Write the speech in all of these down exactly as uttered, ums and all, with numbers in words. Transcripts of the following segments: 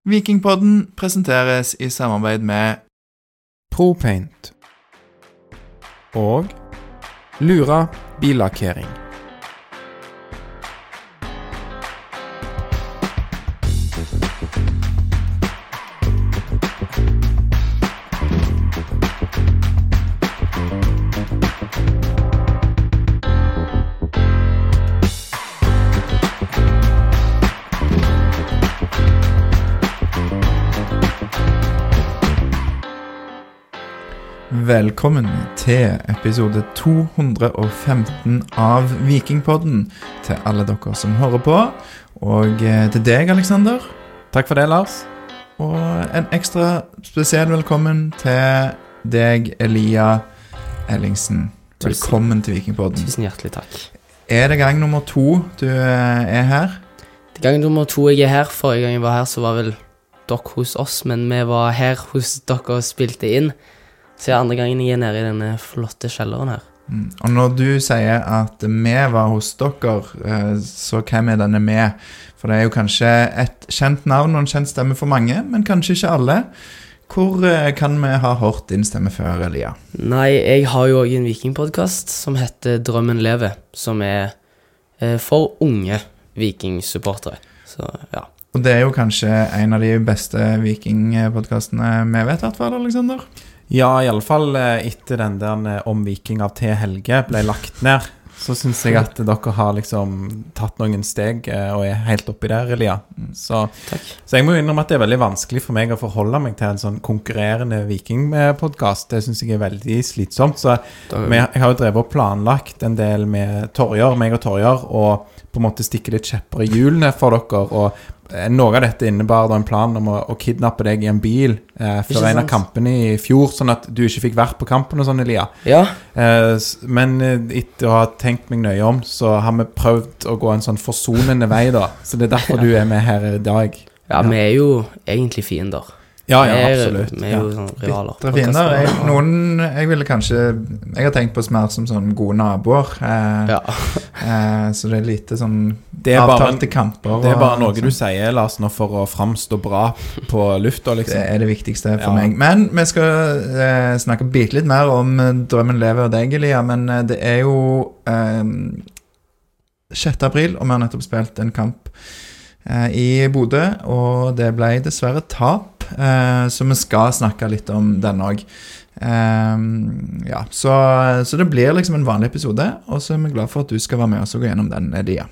Vikingpodden presenteres i samarbeid med ProPaint og Lura billakkering. Velkommen til episode to hundre og femten av Vikingpodden, til alle dere som hører på, og til deg, Alexander. Takk for det, Lars. Og en ekstra spesiell velkommen til deg, Elia Ellingsen. Velkommen tusen, til Vikingpodden. Tusen hjertelig takk. Er det gang nummer to du er her? Det gang nummer to jeg er her. Forrige gang jeg var her, så var vel dere hos oss, men vi var her hos dere og spilte inn. Så jeg er andre gangen jeg er nede i denne flotte kjelleren her. Mm. Og når du sier at vi var hos dere, så hvem er denne med? For det er jo kanskje et kjent navn og en kjent stemme for mange, men kanskje ikke alle. Hvor kan vi ha hørt din stemme før, Elia? Nei, jeg har jo også en vikingpodcast som heter Drømmen Lever, som er for unge vikingsupportere. Så ja. Og det er jo kanskje en av de beste vikingpodcastene vi vet, i hvert fall, Alexander? Ja, i alle fall etter den der om Viking av T. Helge ble lagt ned, så synes jeg at dere har liksom tatt noen steg og er helt oppi der, Elia. Så, så jeg må innrømme at det er veldig vanskelig for meg å forholde meg til en sånn konkurrerende Viking-podcast. Det synes jeg er veldig slitsomt. Så men jeg har jo drevet og planlagt en del med Torjar, meg og Torjar, og på en måte stikke litt kjepper i hjulene for dere, og noe av dette innebar da en plan om å, å kidnappe deg i en bil eh, før en av kampene i fjor, sånn at du ikke fikk vært på kampen og sånn, Elia. Ja. Eh, men etter å ha tenkt meg nøye om, så har vi prøvd å gå en sånn forsonende vei da, så det er derfor du er med her i dag. Ja, ja. Vi er jo egentlig fiender. Ja, ja, absolutt. Vi er jo ja. sånn rivaler. Bittre fiender. Jeg, noen, jeg ville kanskje, jeg har tenkt på mer som sånn gode naboer, eh, ja. eh, så det er lite sånn det er avtalte bare, kamper. Det er bare og, noe sånn. Du sier, Lars, nå for å framstå bra på lufta, liksom. Det er det viktigste for ja. meg. Men vi skal eh, snakke bitte litt mer om Drømmen Lever og deg, Elia, men eh, det er jo eh, sjette april, og vi har nettopp spilt en kamp eh, i Bodø, og det ble dessverre tap. Uh, så vi skal snakke litt om den også. Um, ja, så, så det blir liksom en vanlig episode, og så er vi glad for at du skal være med oss og gå gjennom den, Elia.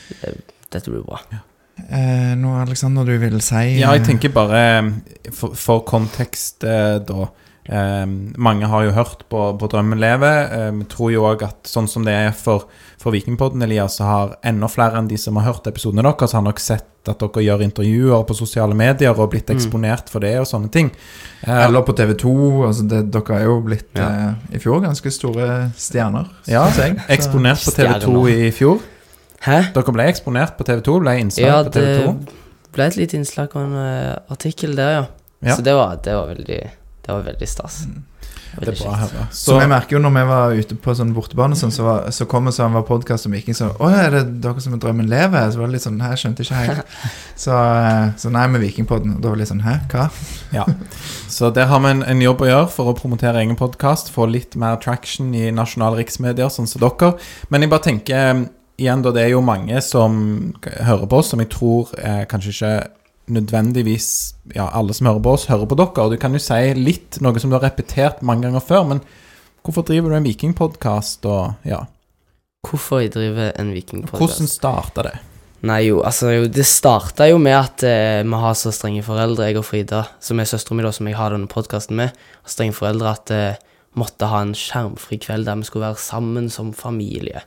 Dette blir bra. Ja. Uh, nå, Alexander, du vil si... Ja, jeg tenker bare for, for kontekst uh, da. Um, mange har jo hørt på, på Drømmen Leve. Vi um, tror jo også at sånn som det er for, for Vikingpodden, Elias, så har enda flere enn de som har hørt episodene deres, har nok sett at dere gjør intervjuer på sosiale medier og blitt eksponert for det og sånne ting. Uh, Eller på T V to, altså det, dere er jo blitt ja. uh, i fjor ganske store stjerner. Ja, jeg, eksponert på T V to i fjor. Hæ? Dere ble eksponert på T V to, ble innslag ja, på T V to. Ja, det ble et lite innslag og en uh, artikkel der, ja. ja. Så det var, det var veldig... Det var veldig stas. Mm. Det er bra å høre. Så, så jeg merker jo når vi var ute på sånn bortebane sånn, så, var, så kom det sånn var podcast som Viking så, åh, er det dere som er Drømmen Lever? Så var det litt sånn, hæ, skjønte ikke helt. Så, så nei, med Vikingpodden, og da var det litt sånn, hæ, hva? Ja, så der har vi en, en jobb å gjøre for å promotere egen podcast, få litt mer traction i nasjonale riksmedier, sånn som dere. Men jeg bare tenker, igjen da, det er jo mange som hører på oss, som jeg tror eh, kanskje ikke nødvendigvis, ja, alle som hører på oss hører på dere, og du kan jo si litt noe som du har repetert mange ganger før, men hvorfor driver du en vikingpodcast, og ja hvorfor jeg driver en vikingpodcast? Hvordan startet det? Nei jo, altså jo, det startet jo med at eh, vi har så strenge foreldre, jeg og Frida, som er søsteren min da, som jeg har denne podcasten med, har strenge foreldre at eh, måtte ha en skjermfri kveld der vi skulle være sammen som familie,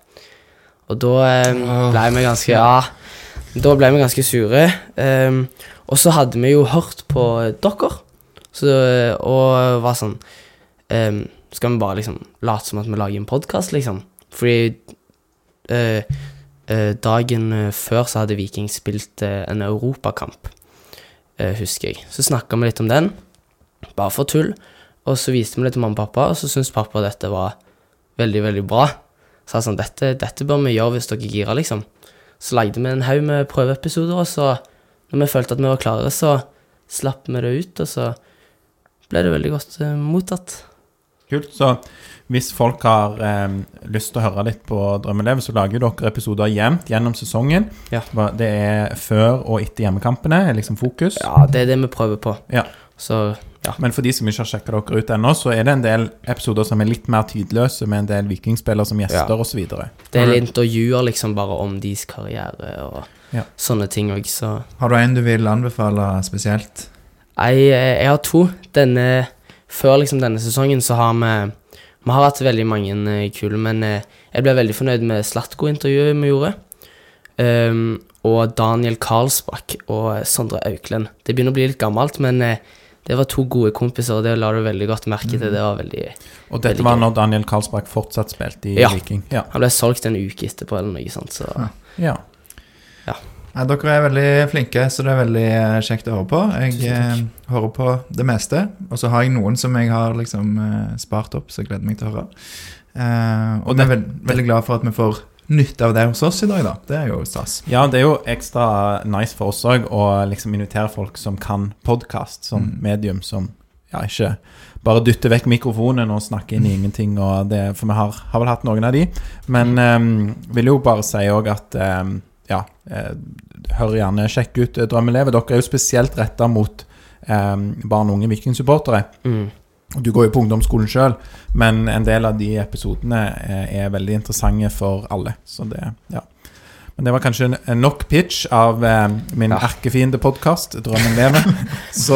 og da eh, ble vi ganske, ja Da ble vi ganske sure, um, og så hadde vi jo hørt på dere, så, og var sånn, um, skal vi bare liksom late som at vi lager en podcast, liksom? Fordi uh, uh, dagen før så hadde Viking spilt uh, en Europakamp, uh, husker jeg. Så snakket vi litt om den, bare for tull, og så viste vi litt til mamma og pappa, og så syntes pappa dette var veldig, veldig bra. Så jeg sånn, dette, dette bør vi gjøre hvis dere girer, liksom. Så lagde vi en haug med prøveepisoder, og så når vi følte at vi var klare, så slapp med det ut, og så ble det veldig godt uh, mottatt. Kult, så hvis folk har eh, lyst til å høre litt på Drømmelev, så lager dere episoder jevnt gjennom sesongen. Ja. Det er før og etter hjemmekampene, er liksom fokus. Ja, det er det vi prøver på. Ja. Så, ja. Men for de som ikke har sjekket dere ut ennå, så er det en del episoder som er litt mer tidløse, med en del vikingspillere som gjester ja. og så videre. Det er intervjuer liksom bare om deres karriere og ja. sånne ting også. Har du en du vil anbefale spesielt? Jeg, jeg har to. Denne, før liksom denne sesongen så har vi Vi har hatt veldig mange uh, kule, men uh, jeg ble veldig fornøyd med Slatko-intervjuet vi gjorde. Um, og Daniel Karlsbakk og Sondre Auklend. Det begynner å bli litt gammelt, men uh, det var to gode kompiser, og det la du veldig godt merke til. Det var veldig Og dette var når Daniel Karlsbakk fortsatt spilte i ja. Viking? Ja, han ble solgt en uke etterpå eller noe sånt, så... Ja. Ja. Ja, dere er veldig flinke, så det er veldig kjekt å høre på. Jeg eh, hører på det meste, og så har jeg noen som jeg har liksom eh, spart opp, så jeg gleder meg til å høre. Eh, og jeg er veld, veldig glad for at vi får nytte av det hos oss i dag da. Det er jo stas. Ja, det er jo ekstra nice for oss også å liksom invitere folk som kan podcast som mm. medium, som ja, ikke bare dytter vekk mikrofonen og snakker inn i ingenting, og det, for vi har, har vel hatt noen av de. Men um, vil jo bare si også at um, ja, eh, hør gjerne, sjekk ut eh, Drømmelev. Dere er jo spesielt rettet mot eh, barn og unge vikingsupportere. Mm. Du går jo på ungdomsskolen selv, men en del av de episodene eh, er veldig interessante for alle. Så det, ja. Men det var kanskje en nok pitch av eh, min ja. erkefiende podcast, Drømmelev. Så,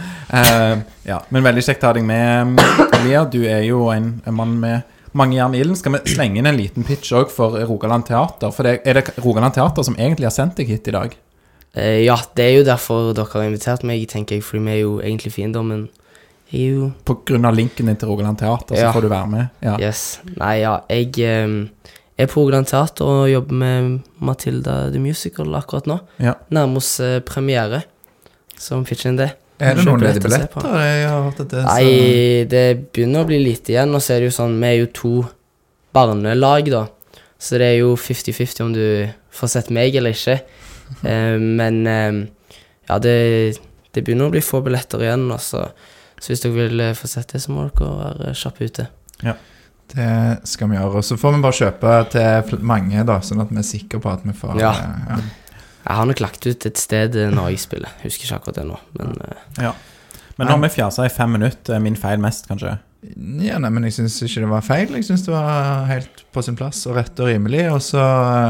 eh, ja, men veldig kjekt å ha deg med, Elia. Du er jo en, en mann med mange jern i ilden. Skal vi slenge inn en liten pitch også for Rogaland Teater? For det, er det Rogaland Teater som egentlig har sendt deg hit i dag? Eh, ja, det er jo derfor dere har invitert meg, tenker jeg, fordi vi er jo egentlig fiender, men jeg er jo... På grunn av linken din til Rogaland Teater, ja. så får du være med. Ja. Yes. Nei, ja, jeg eh, er på Rogaland Teater og jobber med Matilda The Musical akkurat nå. Ja. Nærmest eh, premiere, som pitcher inn det. Er det noen ledige billetter? Jeg har hørt at det er så... Nei, det begynner å bli lite igjen, og så er det jo sånn, vi er jo to barnelag da, så det er jo fifty-fifty om du får sett meg eller ikke. eh, men eh, ja, det, det begynner å bli få billetter igjen, også. Så hvis dere vil få sett det, så må dere være kjappe ute. Ja. Det skal vi gjøre, og så får vi bare kjøpe til mange da, sånn at vi er sikre på at vi får... Ja. ja. Jeg har nok lagt ut et sted når jeg spiller. Jeg husker ikke akkurat det nå, men... Ja. Men nå har vi fjaset i fem minutter, min feil mest, kanskje? Ja, nei, men jeg synes ikke det var feil. Jeg synes det var helt på sin plass og rett og rimelig. Og så,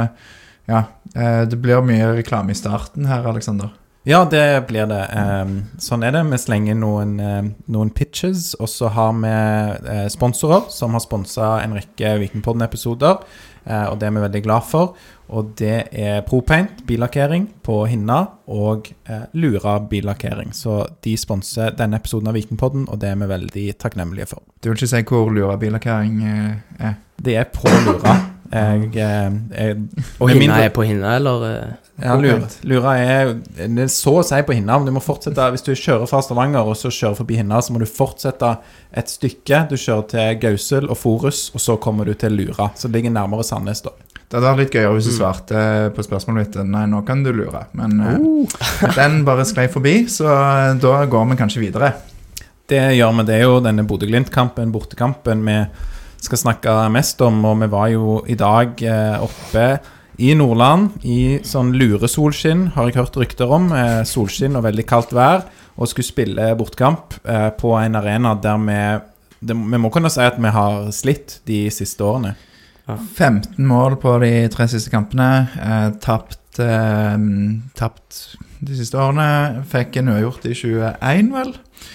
ja, det blir mye reklame i starten her, Alexander. Ja, det blir det. Sånn er det. Vi slenger noen, noen pitches, og så har vi sponsorer som har sponset en rekke Vikingpodden-episoder, og det er vi veldig glad for. Og det er ProPaint, billakkering på Hinna, og eh, Lura billakkering. Så de sponser denne episoden av Vikingpodden, og det er vi veldig takknemlige for. Du vil ikke si hvor Lura billakkering er? Det er på Lura. Jeg, jeg, og Hinna mindre... er på Hinna, eller? Ja, Lura, Lura er, det er så å si på Hinna, men du må fortsette, hvis du kjører fra Stavanger, og så kjører forbi Hinna, så må du fortsette et stykke. Du kjører til Gausel og Forus, og så kommer du til Lura, så det ligger nærmere Sandnes da. Det hadde vært litt gøyere hvis du svarte på spørsmålet mitt. Nei, nå kan du lure. Men uh. den bare sklei forbi, så da går vi kanskje videre. Det gjør vi. Det er jo denne Bodø-Glimt-kampen, bortekampen vi skal snakke mest om. Og vi var jo i dag oppe i Nordland i sånn luresolskinn, har jeg hørt rykter om. Solskinn og veldig kaldt vær. Og skulle spille bortekamp på en arena der vi, det, vi må kunne si at vi har slitt de siste årene. femten mål på de tre siste kampene, eh, tapt, eh, tapt de siste årene, fikk en uavgjort i tjueen vel,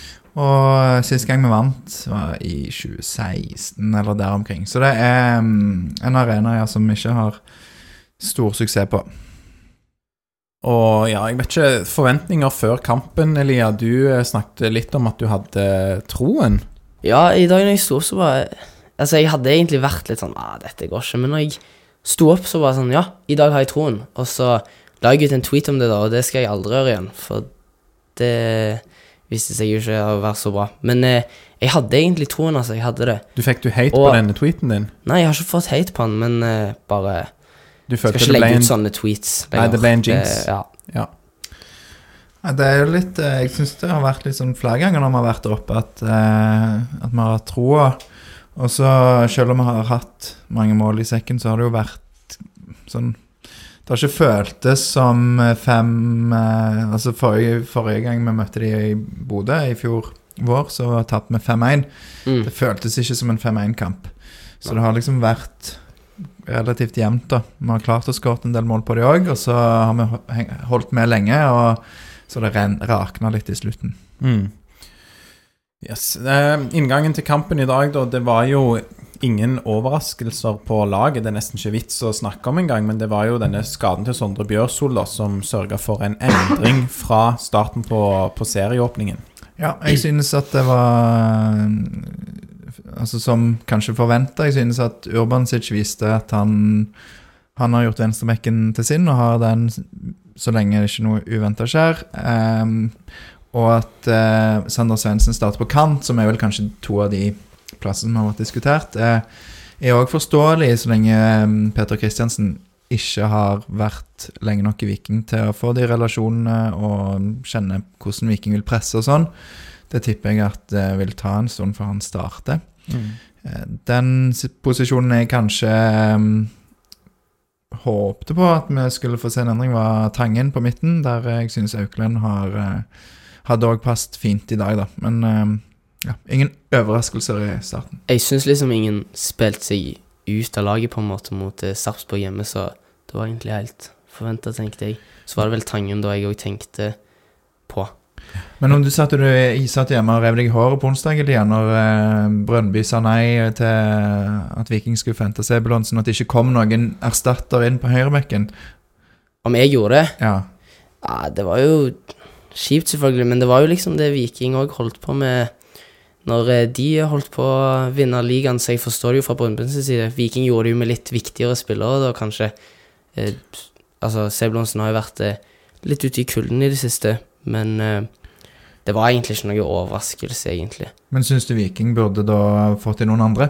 og siste gang vi vant var i tjue seksten eller der omkring, så det er um, en arena ja, som vi ikke har stor suksess på. Og ja, jeg vet ikke, forventninger før kampen, Elia, du snakket litt om at du hadde troen. Ja, i dag når jeg stod så var jeg Altså, jeg hadde egentlig vært litt sånn, ah, dette går ikke, men når jeg sto opp så var jeg sånn, ja, i dag har jeg troen, og så la jeg ut en tweet om det da, og det skal jeg aldri gjøre igjen, for det viste seg jo ikke å være så bra. Men eh, jeg hadde egentlig troen, altså, jeg hadde det. Du fikk du hate og, på denne tweeten din? Nei, jeg har ikke fått hate på den, men eh, bare, du skal ikke legge ut sånne tweets. Nei, det ble en jinx. Det, ja. Ja. Ja, det er jo litt, jeg synes det har vært litt sånn flere ganger når vi har vært der oppe, at, eh, at vi har troa. Og så, selv om vi har hatt mange mål i sekken, så har det jo vært sånn, det har ikke føltes som fem, eh, altså forrige, forrige gang vi møtte de i Bodø i fjor vår, så tappte vi fem en. Mm. Det føltes ikke som en fem en-kamp. Så det har liksom vært relativt jevnt da. Vi har klart å skåre en del mål på det også, og så har vi holdt med lenge, og så det rakna litt i slutten. Mm. Yes. Eh, inngangen til kampen i dag da, det var jo ingen overraskelser på laget, det er nesten ikke vits å snakke om en gang, men det var jo denne skaden til Sondre Bjørsol da, som sørget for en endring fra starten på, på serieåpningen. Ja, jeg synes at det var, altså som kanskje forventet, jeg synes at Urbansic viste at han, han har gjort venstrebekken til sin, og har den så lenge det ikke noe uventet skjer, um, og at uh, Sander Svendsen starter på kant, som er vel kanskje to av de plassene som har vært diskutert, uh, er også forståelig så lenge um, Peter Kristiansen ikke har vært lenge nok i Viking til å få de relasjonene og kjenne hvordan Viking vil presse og sånn. Det tipper jeg at det vil ta en stund for han starter. Mm. Den posisjonen jeg kanskje um, håpte på at vi skulle få se en endring var Tangen på midten, der jeg synes Auklend har, uh, hadde også passet fint i dag da. Men um, ja, ingen overraskelser i starten. Jeg synes liksom ingen spilte seg ut av laget på en måte mot uh, Sarpsborg hjemme, så det var egentlig helt forventet, tenkte jeg. Så var det vel Tangen da jeg også tenkte på. Men om du satt, du satt hjemme og rev deg i håret på onsdag igjen, når eh, Brøndby sa nei til at Viking skulle fente Sebulon, sånn at det ikke kom noen erstatter inn på høyrebekken? Om jeg gjorde det? Ja. Ja, det var jo kjipt selvfølgelig, men det var jo liksom det Viking også holdt på med når de holdt på å vinne ligaen, så jeg forstår det jo fra Brøndbys side. Viking gjorde det jo med litt viktigere spillere da, kanskje. Eh, altså, Sebulonsen har jo vært eh, litt ute i kulden i det siste, men eh, det var egentlig ikke noe overraskelse, egentlig. Men synes du Viking burde da fått inn noen andre?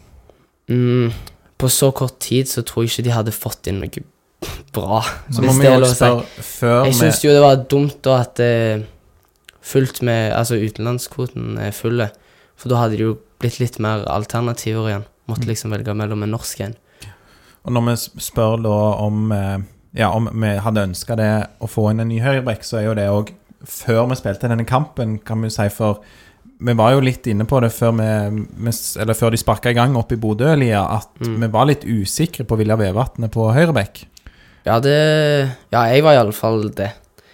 Mm, på så kort tid så tror jeg ikke de hadde fått inn noe bra. Så må vi jo spørre før Jeg synes jo det var dumt da at eh, fullt med, altså utenlandskvoten er fulle, for da hadde det jo blitt litt mer alternativer igjen. Måtte liksom velge mellom en norsk en. Og når vi spør da om, ja, om vi hadde ønsket det å få inn en ny høyrebekk, så er jo det også før vi spilte denne kampen, kan vi si, for vi var jo litt inne på det før, vi, eller før de sparket i gang opp i Bodø, Elia, at mm. vi var litt usikre på Vilja Vevatnet på høyrebekk. Ja, det, ja, jeg var i alle fall det.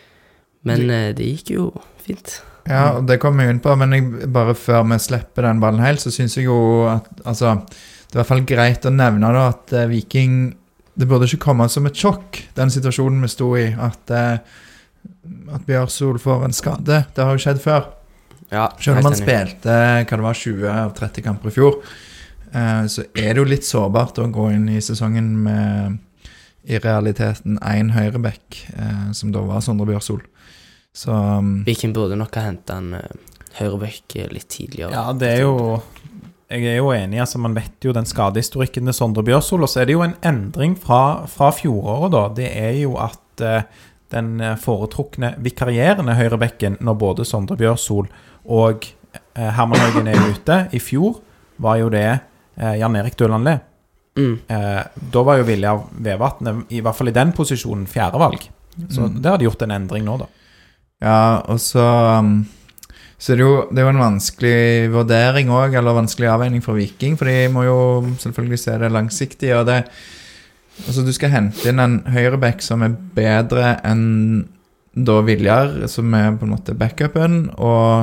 Men det, det gikk jo fint. Ja, og det kommer jeg inn på, men jeg, bare før vi slipper den ballen helt, så synes jeg jo at, altså, det er i hvert fall greit å nevne da, at uh, Viking, det burde ikke komme som et sjokk, den situasjonen vi stod i, at, uh, at Bjørsol får en skade. Det har jo skjedd før. Ja, selv om man spilte, hva det var, tjue av tretti kamper i fjor, uh, så er det jo litt sårbart å gå inn i sesongen med, i realiteten, en høyrebekk, uh, som da var Sondre Bjørsol. Så um, Viking burde nok ha hentet en uh, høyrebekk litt tidligere. Ja, det er jo... Jeg er jo enig, altså man vet jo den skadehistorikken til Sondre Bjørsol, og så er det jo en endring fra, fra fjoråret da, det er jo at uh, den foretrukne vikarierende høyrebekken når både Sondre Bjørsol og uh, Herman Høgen er ute i fjor, var jo det uh, Jan Erik Dølandle. Mm. Uh, da var jo Vilja Vevatnet, i hvert fall i den posisjonen, fjerde valg. Så mm. det hadde gjort en endring nå da. Ja, og så... Um Så det er, jo, det er jo en vanskelig vurdering også, eller vanskelig avveining for Viking, for de må jo selvfølgelig se det langsiktig, og det, altså du skal hente inn en høyrebekk som er bedre enn da Viljar, som er på en måte backupen, og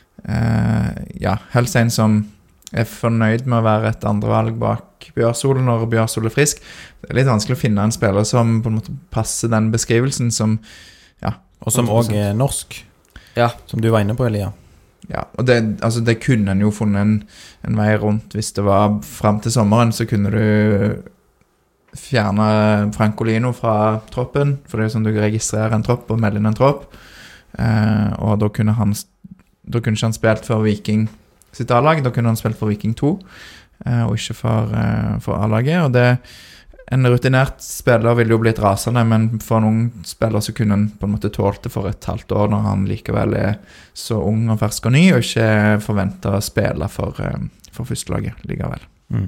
eh, ja, helst en som er fornøyd med å være et andre valg bak Bjørsol når Bjørsol er frisk. Det er litt vanskelig å finne en spiller som på en måte passer den beskrivelsen som, ja. Og som også er norsk. Ja. Som du var inne på, Elia. Ja, og det, altså det kunne en jo funnet en, en vei rundt. Hvis det var frem til sommeren, så kunne du fjerne Francolino fra troppen, for det er jo sånn du registrerer en tropp og melder inn en tropp. Eh, og da kunne han da kunne ikke han spilt for Viking sitt A-lag, da kunne han spilt for Viking to, eh, og ikke for, eh, for A-laget. Og det en rutinert spiller ville jo blitt rasende, men for en ung spiller så kunne han på en måte tålt det for et halvt år når han likevel er så ung og fersk og ny, og ikke forventer å spille for, for førstelaget likevel. Mm.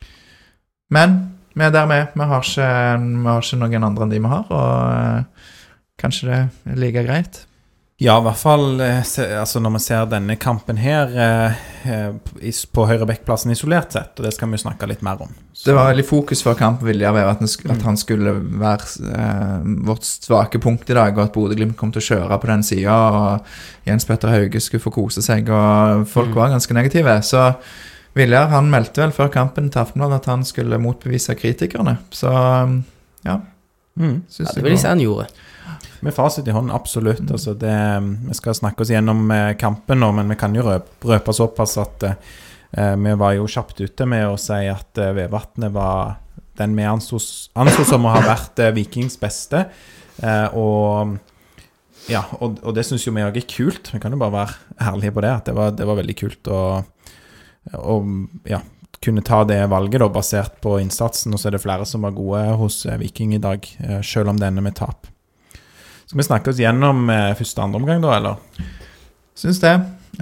Men vi er der med. Vi har ikke, vi har ikke noen andre enn de vi har, og kanskje det er like greit. Ja, i hvert fall altså når man ser denne kampen her eh, på høyrebekkplassen isolert sett, og det skal vi jo snakke litt mer om. Så. Det var veldig fokus for kampen, Viljar, at, at han skulle være eh, vårt svake punkt i dag, og at Bodø-Glimt kom til å kjøre på den siden, og Jens Petter Hauge skulle få kose seg, og folk mm. var ganske negative. Så Viljar, han meldte vel før kampen til Aftenbladet at han skulle motbevise kritikerne. Så ja, mm. ja det vil jeg si han gjorde. Med fasit i hånd, absolutt. Mm. Altså det, vi skal snakke oss gjennom kampen nå, men vi kan jo røpe, røpe såpass at eh, vi var jo kjapt ute med å si at eh, Vevatnet var den vi ansås, ansås som å ha vært eh, Vikings beste. Eh, og, ja, og, og det synes jo vi også er kult. Vi kan jo bare være ærlige på det, at det var, det var veldig kult å og, ja, kunne ta det valget da, basert på innsatsen, og så er det flere som var gode hos eh, Viking i dag, eh, selv om denne med tap. Skal vi snakke oss gjennom eh, første andre omgang da, eller? Synes det.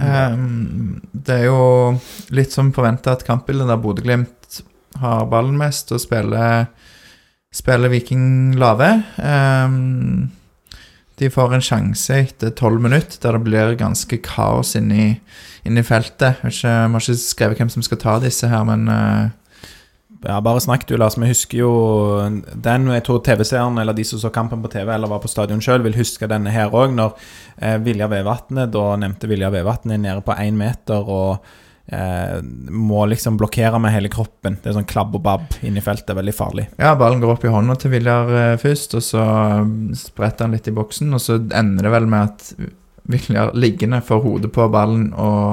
Um, det er jo litt som forventet at kampbildet der Bodø-Glimt har ballen mest og spiller, spiller Viking lave. Um, de får en sjanse etter tolv minutter der det blir ganske kaos inne i, inne i feltet. Jeg må ikke skrive hvem som skal ta disse her, men... Uh, Ja, bare snakk du, Lars. Vi husker jo den, jeg tror T V-seeren, eller de som så kampen på T V, eller var på stadion selv, vil huske denne her også, når eh, Viljar Vevatnet, da nevnte Viljar Vevatnet nede på en meter, og eh, må liksom blokkere med hele kroppen. Det er sånn klabb og babb inne i feltet, veldig farlig. Ja, ballen går opp i hånda til Viljar eh, først, og så spretter han litt i boksen, og så ender det vel med at Viljar liggende får hodet på ballen,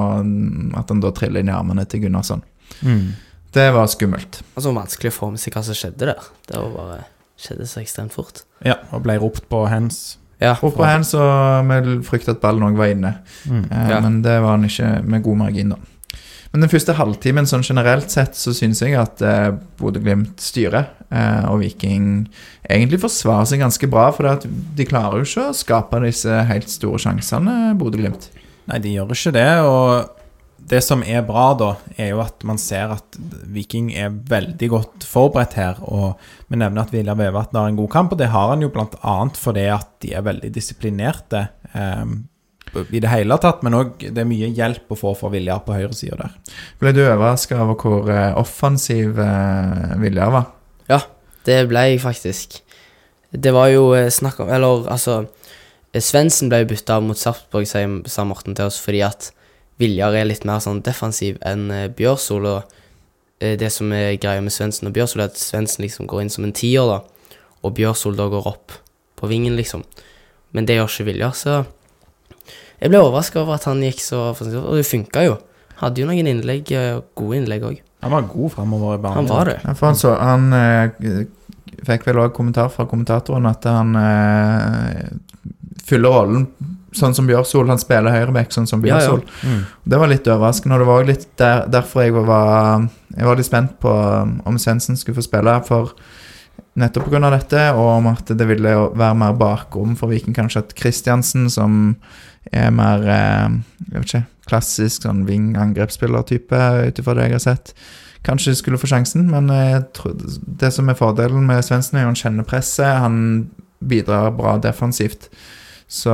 og at han da triller inn i armene til Gunnarsson. Mm. Det var skummelt. Det var vanskelig å få med seg hva som skjedde der. Det var bare, skjedde så ekstremt fort. Ja, og ble ropt på hands. Ja, ropt på hands, og vi fryktet at ballen også var inne. Mm. Eh, ja. Men det var han ikke med god margin da. Men den første halvtimen, sånn generelt sett, så synes jeg at eh, Bodø-Glimt styrer, eh, og Viking egentlig forsvarer seg ganske bra, for at de klarer jo ikke å skape disse helt store sjansene, Bodø-Glimt. Nei, de gjør ikke det, og det som er bra da, er jo at man ser at Viking er veldig godt forberedt her, og vi nevner at Viljar Vevatnet har en god kamp, og det har han jo blant annet fordi at de er veldig disiplinerte eh, i det hele tatt, men også det er mye hjelp å få for Viljar på høyre side der. Ble du overrasket over hvor offensiv eh, Viljar var? Ja, det ble jeg faktisk. Det var jo snakk om, eller altså, Svendsen ble byttet av mot Sarpsborg, sa Morten til oss, fordi at Viljar er litt mer sånn defensiv enn uh, Bjørsol, og uh, det som er greia med Svendsen og Bjørsol er at Svendsen liksom går inn som en tier da, og Bjørsol da går opp på vingen liksom. Men det gjør ikke Viljar, så jeg ble overrasket over at han gikk så, og det funket jo. Hadde jo noen innlegg, uh, gode innlegg også. Han var god fremover i banen. Han var det. Ja, for han, så, han uh, fikk vel også kommentar fra kommentatoren at han uh, fyller rollen sånn som Bjørsol, han spiller høyrebekk sånn som Bjørsol. Ja, ja. Mm. Det var litt overraskende, og det var litt der, derfor jeg var, jeg var litt spent på om Svendsen skulle få spille, for nettopp på grunn av dette, og om at det ville være mer bakrom for Viking, kanskje at Kristiansen, som er mer, jeg vet ikke, klassisk sånn ving-angrepsspiller-type, utifra det jeg har sett, kanskje skulle få sjansen, men jeg tror, det som er fordelen med Svendsen er jo han kjenner presset, han bidrar bra defensivt. Så,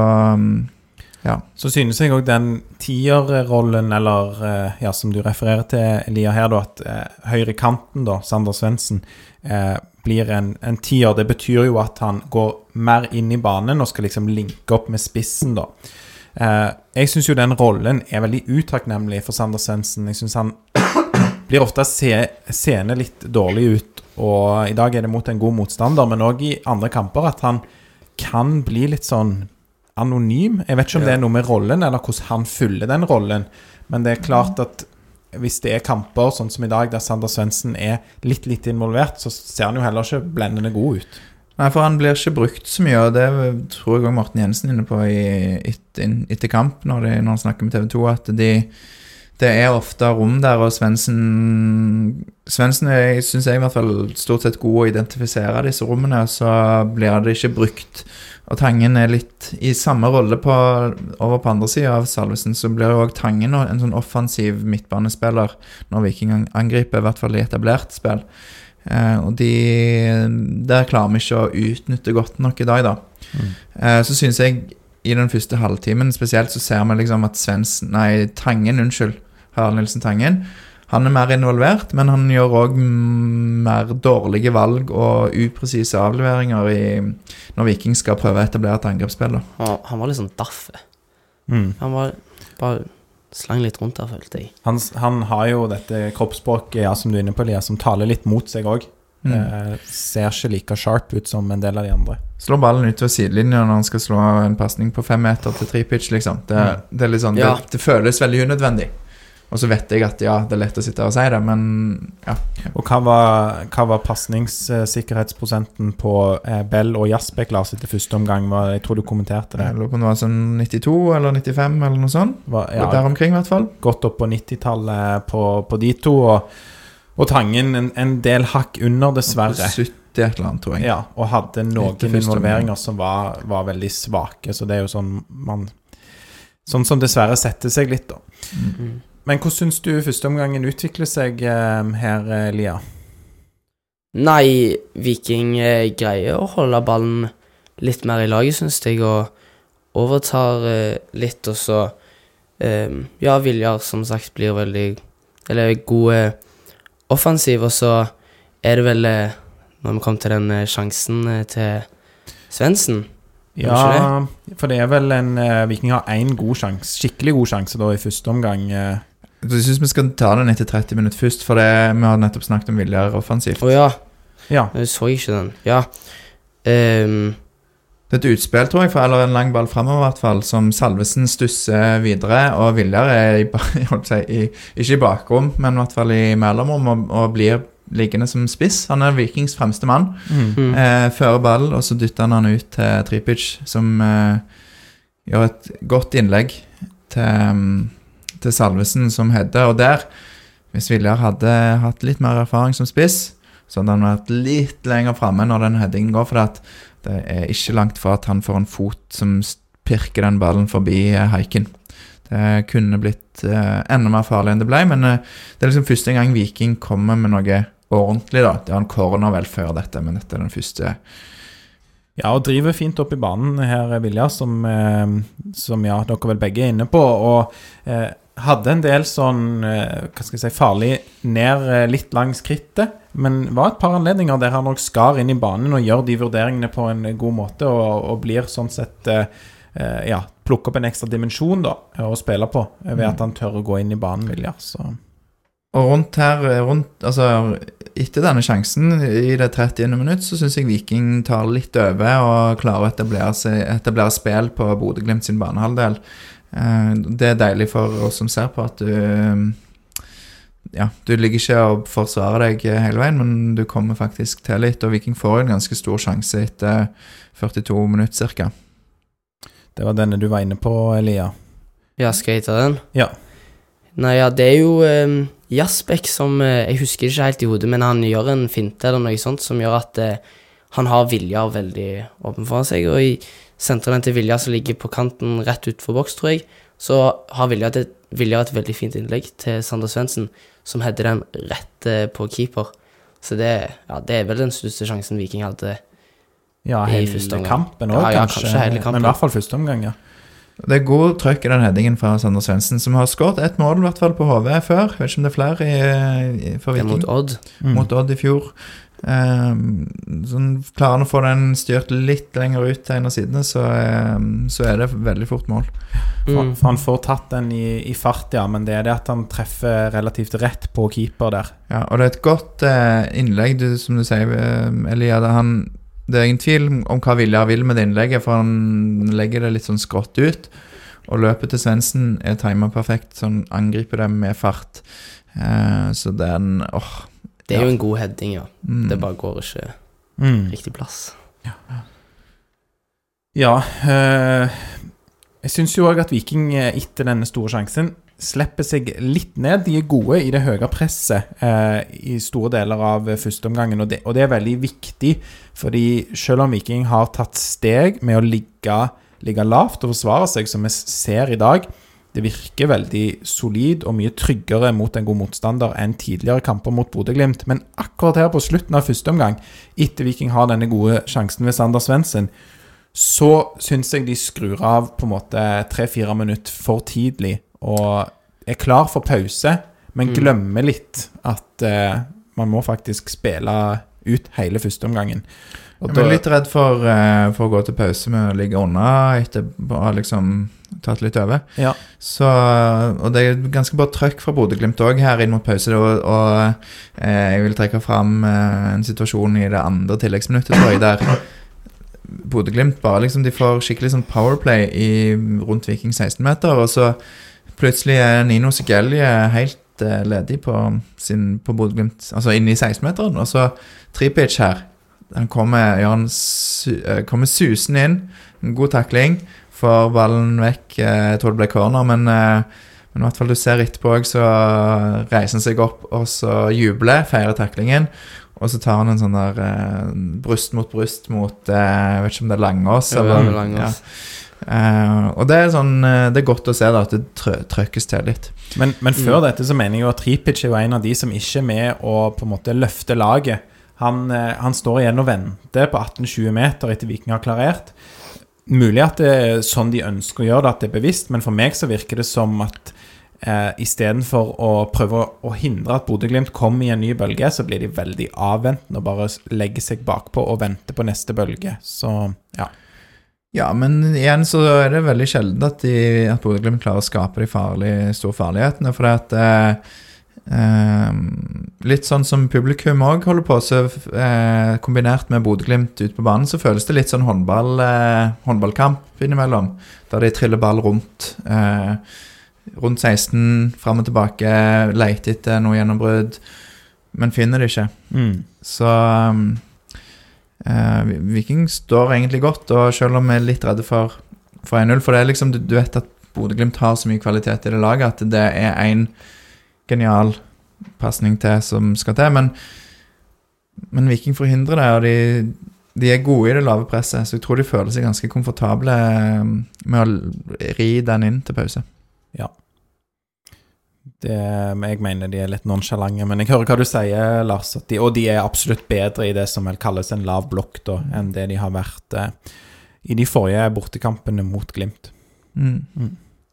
ja. Så synes jeg også den tierrollen, eller ja, som du refererer til, Elia, her da, at eh, høyre kanten da, Sander Svendsen, eh, blir en, en tier. Det betyr jo at han går mer inn i banen og skal liksom linke opp med spissen da. Eh, jeg synes jo den rollen er veldig utakknemlig for Sander Svendsen. Jeg synes han blir ofte se, seende litt dårlig ut, og i dag er det mot en god motstander, men også i andre kamper at han kan bli litt sånn anonym. Jeg vet ikke om ja. Det er noe med rollen, eller hvordan han fyller den rollen, men det er klart at hvis det er kamper, sånn som i dag, der Sander Svendsen er litt litt involvert, så ser han jo heller ikke blendende god ut. Nei, for han blir ikke brukt så mye, og det tror jeg også Morten Jensen inne på i, etter, etter kamp, når, de, når han snakker med T V to, at de, det er ofte rom der, og Svendsen Svendsen er, synes jeg i hvert fall, stort sett god å identifisere disse rommene, så blir det ikke brukt. Og Tangen er litt i samme rolle på, over på andre siden av Salvesen, så blir jo også Tangen en sånn offensiv midtbanespiller når Viking angriper, i hvert fall i etablert spill. Eh, og de, der klarer vi ikke å utnytte godt nok i dag da. Mm. Eh, så synes jeg i den første halvtimen spesielt så ser vi liksom at Svendsen, nei, Tangen, unnskyld, Harald Nilsen Tangen, han er mer involvert, men han gjør også mer dårlige valg og upresise avleveringer i, når Viking skal prøve å etablere et angrepsspill. Han, han var litt sånn daffe. Mm. Han var bare slang litt rundt der, følte jeg. Han, han har jo dette kroppsspråket, ja, som du er inne på, Elias, som taler litt mot seg også. Mm. Eh, ser ikke like sharp ut som en del av de andre. Slår ballen ut ved sidelinjen når han skal slå en passning på fem meter til tre pitch, liksom. Det, mm. det, er litt sånn, ja. det, det føles veldig unødvendig. Og så vet jeg at ja, det er lett å sitte og si det, men ja. Og hva var, hva var passningssikkerhetsprosenten på eh, Bell og Jasbek, Lars, etter første omgang? Var, jeg tror du kommenterte det. Jeg lurer på om det var sånn nittito eller nittifem eller noe sånt. Var, ja, der omkring i hvert fall. Gått opp på nittitallet på, på de to, og, og Tangen en, en del hakk under, dessverre. sytti et eller annet, tror jeg. Ja, og hadde noen involveringer som var, var veldig svake, så det er jo sånn man, sånn som dessverre setter seg litt da. Mm. Men hvordan synes du første omgangen utvikler seg eh, her, Lia? Nei, Viking eh, greier å holde ballen litt mer i laget, synes jeg, og overtar eh, litt, og så eh, ja, Viljar som sagt blir veldig eller gode offensiv, og så er det vel eh, når vi kom til den eh, sjansen eh, til Svendsen. Ja, for det er vel en eh, Viking har en god sjans, skikkelig god sjanse da i første omgang. eh. Jeg synes vi skal ta den etter tretti minutter først, for det, vi har nettopp snakket om Viljar offensivt. Åja, ja. Jeg så ikke den. Ja. Um. Det er et utspill, tror jeg, for, eller en lang ball fremover i hvert fall, som Salvesen stusser videre, og Viljar er i, jeg holdt si, i, ikke i bakrom, men i hvert fall i mellomrom, og, og blir liggende som spiss. Han er Vikings fremste mann. Mm. Eh, fører ball, og så dytter han ut til Tripic, som eh, gjør et godt innlegg til, til Salvesen som header. Og der, hvis Viljar hadde hatt litt mer erfaring som spiss, så hadde han vært litt lenger fremme når den headingen går, for at det er ikke langt for at han får en fot som pirker den ballen forbi eh, heiken. Det kunne blitt eh, enda mer farlig enn det ble, men eh, det er liksom første gang Viking kommer med noe ordentlig da. Det var en corner vel før dette, men dette er den første. Ja, og driver fint opp i banen her, Viljar, som, eh, som ja, dere vel begge er inne på, og eh, hadde en del sånn, eh, hva skal jeg si, farlig ned eh, litt langs krittet, men var et par anledninger der han også skar inn i banen og gjør de vurderingene på en god måte, og, og blir sånn sett eh, ja, plukke opp en ekstra dimensjon da, å spille på, ved at han tør å gå inn i banen, Viljar, så... Og rundt her, rundt, altså, etter denne sjansen i det trettiende minutt, så synes jeg Viking tar litt over og klarer å etablere, seg, etablere spill på Bodø Glimt sin banehalvdel. Det er deilig for oss som ser på at du, ja, du ligger ikke og forsvarer deg hele veien, men du kommer faktisk til litt, og Viking får en ganske stor sjanse etter førtito minutter cirka. Det var denne du var inne på, Elia. Ja, skal jeg ta den? Ja. Nei, ja, det er jo um, Jasbek som, uh, jeg husker ikke helt i hodet, men han gjør en finte eller noe sånt, som gjør at uh, han har Viljar veldig åpen foran seg, og i senteret til Viljar som ligger på kanten rett ut for boks, tror jeg, så har Viljar et, Viljar et veldig fint innlegg til Sander Svendsen, som header den rett uh, på keeper. Så det, ja, det er vel den største sjansen Viking hadde. Ja, hele kampen også, ja, ja, kanskje, kanskje hele kampen. Men i hvert fall første omgang, ja. Det er god trøkk i den headingen fra Sander Svendsen, som har skåret et mål i hvert fall på H V før. Jeg vet ikke om det er flere i, i, for Viking. Det er mot Odd. Mm. Mot Odd i fjor. Um, sånn, klarer han å få den styrt litt lenger ut til en av sidene, så, um, så er det veldig fort mål. Mm. For, for han får tatt den i, i fart, ja, men det er det at han treffer relativt rett på keeper der. Ja, og det er et godt uh, innlegg, du, som du sier, Elia, det han... Det er ingen tvil om hva Viljar vil med det innlegget, for han legger det litt sånn skrått ut, og løpet til Svendsen er timet perfekt, så han angriper det med fart. Eh, så den, åh. Det er ja. jo en god heading, ja. Mm. Det bare går ikke mm. riktig plass. Ja, ja øh, jeg synes jo også at Viking etter denne store sjansen slipper seg litt ned. De er gode i det høye presset eh, i store deler av første omgangen, og det, og det er veldig viktig, fordi selv om Viking har tatt steg med å ligge, ligge lavt og forsvare seg, som vi ser i dag, det virker veldig solid og mye tryggere mot en god motstander enn tidligere kamper mot Bodø/Glimt. Men akkurat her på slutten av første omgang, etter Viking har denne gode sjansen ved Sander Svendsen, så synes jeg de skrur av på en måte tre-fire minutter for tidlig, og er klar for pause, men glemmer litt at uh, man må faktisk spille ut hele første omgangen. Og jeg er litt redd for, uh, for å gå til pause med å ligge unna etter å ha liksom tatt litt over. Ja. Så, og det er ganske bra trøkk fra Bodø/Glimt også her inn mot pause, og, og uh, jeg vil trekke frem uh, en situasjon i det andre tilleggsminuttet, tror jeg, der Bodø/Glimt bare liksom, de får skikkelig sånn powerplay i, rundt Viking seksten meter, og så plutselig er Nino Sigelli helt uh, ledig på, sin, på Bodø/Glimt, altså inne i seksten meteren, og så Tripic her, han kommer, ja, han su, uh, kommer susen inn, en god takling, får ballen vekk, uh, jeg tror det ble corner, men, uh, men i hvert fall du ser etterpå også, så reiser han seg opp, og så jubler, feirer taklingen, og så tar han en sånn der uh, bryst mot bryst mot, uh, jeg vet ikke om det er Langås, eller, Langås. Ja. Uh, og det er sånn, uh, det er godt å se da, at det trø trøkkes til litt. Men, men før mm. dette så mener jeg jo at Tripic er jo en av de som ikke er med å på en måte løfte laget. Han, uh, han står igjen og venter på atten tjue meter etter Viking har klarert. Mulig at det er sånn de ønsker å gjøre det, at det er bevisst, men for meg så virker det som at Uh, i stedet for å prøve å, å hindre at Bodø/Glimt kommer i en ny bølge, så blir de veldig avventende og bare legger seg bakpå og venter på neste bølge. Så, ja. Ja, men igjen så er det veldig sjelden at, de, at Bodø/Glimt klarer å skape de farlige, store farlighetene, for at uh, uh, litt sånn som publikum også holder på, så uh, kombinert med Bodø/Glimt ut på banen, så føles det litt sånn håndball, uh, håndballkamp innimellom, der de triller ball rundt uh, rundt seksten, frem og tilbake, leter etter noe gjennombrudd, men finner det ikke. Mm. Så um, uh, Viking står egentlig godt, og selv om vi er litt redde for, for en null, for det er liksom, du, du vet at Bodø/Glimt har så mye kvalitet i det laget, at det er en genial passning til som skal til, men, men Viking forhindrer det, og de, de er gode i det lave presset, så jeg tror de føler seg ganske komfortable med å ri den inn til pause. Ja. Det, jeg mener de er litt nonchalange, men jeg hører hva du sier, Lars, at de, og de er absolutt bedre i det som vel kalles en lav blokk da, enn det de har vært eh, i de forrige bortekampene mot Glimt. Mm. Mm.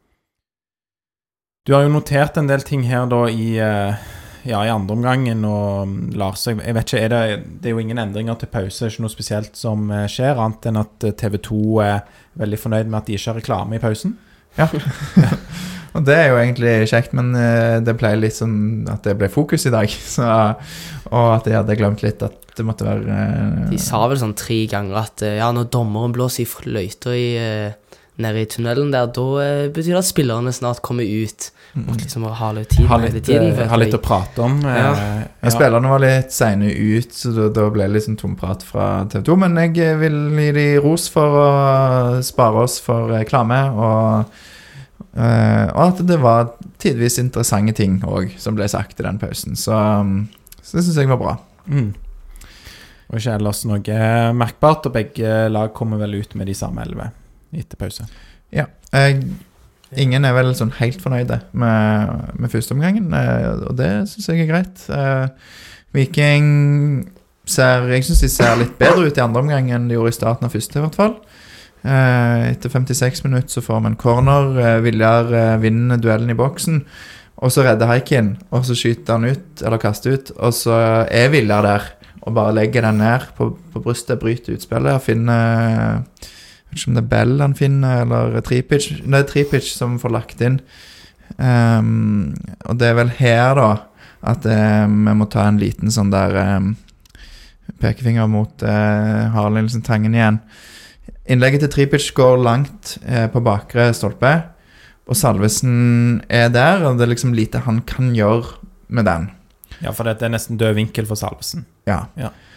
Du har jo notert en del ting her da i, eh, ja, i andre omgangen, og Lars, jeg, jeg vet ikke, er det, det er jo ingen endringer til pause, det er ikke noe spesielt som eh, skjer, annet enn at T V to er veldig fornøyd med at de ikke har reklame i pausen. Ja, og det er jo egentlig kjekt, men uh, det ble litt sånn at det ble fokus i dag, så, og at jeg hadde glemt litt at det måtte være... Uh, De sa vel sånn tre ganger at uh, ja, når dommeren blåser i fløyta i, uh, nede i tunnelen der, da uh, betyr det at spillerne snart kommer ut, mm. og liksom ha litt tid ha litt, tiden, uh, ha litt å prate om. Uh, ja. ja. Ja, spillerne var litt sene ut, så da, da ble det litt sånn tomprat fra T V to, men jeg vil gi de ros for å spare oss for reklame, og Uh, og at det var tidvis interessante ting også, som ble sagt i den pausen, så, um, så det synes jeg var bra. Mm. Og ikke ellers noe merkbart, og begge lag kommer vel ut med de samme elleve etter pause. Ja, uh, ingen er vel sånn helt fornøyde med, med første omgangen, uh, og det synes jeg er greit. Uh, Viking ser, jeg synes de ser litt bedre ut i andre omgang enn de gjorde i starten av første i hvert fall. Uh, etter femtiseks minutter så får man corner, uh, Viljar uh, vinner duellen i boksen, og så redder Haikin, og så skyter han ut, eller kaster ut, og så er Viljar der, og bare legger den ned på, på brystet, bryter utspillet, og finner, uh, jeg vet ikke om det er Bell han finner, eller Tripic, det er Tripic som får lagt inn, um, og det er vel her da, at uh, vi må ta en liten sånn der um, pekefinger mot uh, Harald Nilsen Tangen igjen. Innlegget til Tripic går langt eh, på bakre stolpe, og Salvesen er der, og det er liksom lite han kan gjøre med den. Ja, for det er nesten død vinkel for Salvesen. Ja. Ja.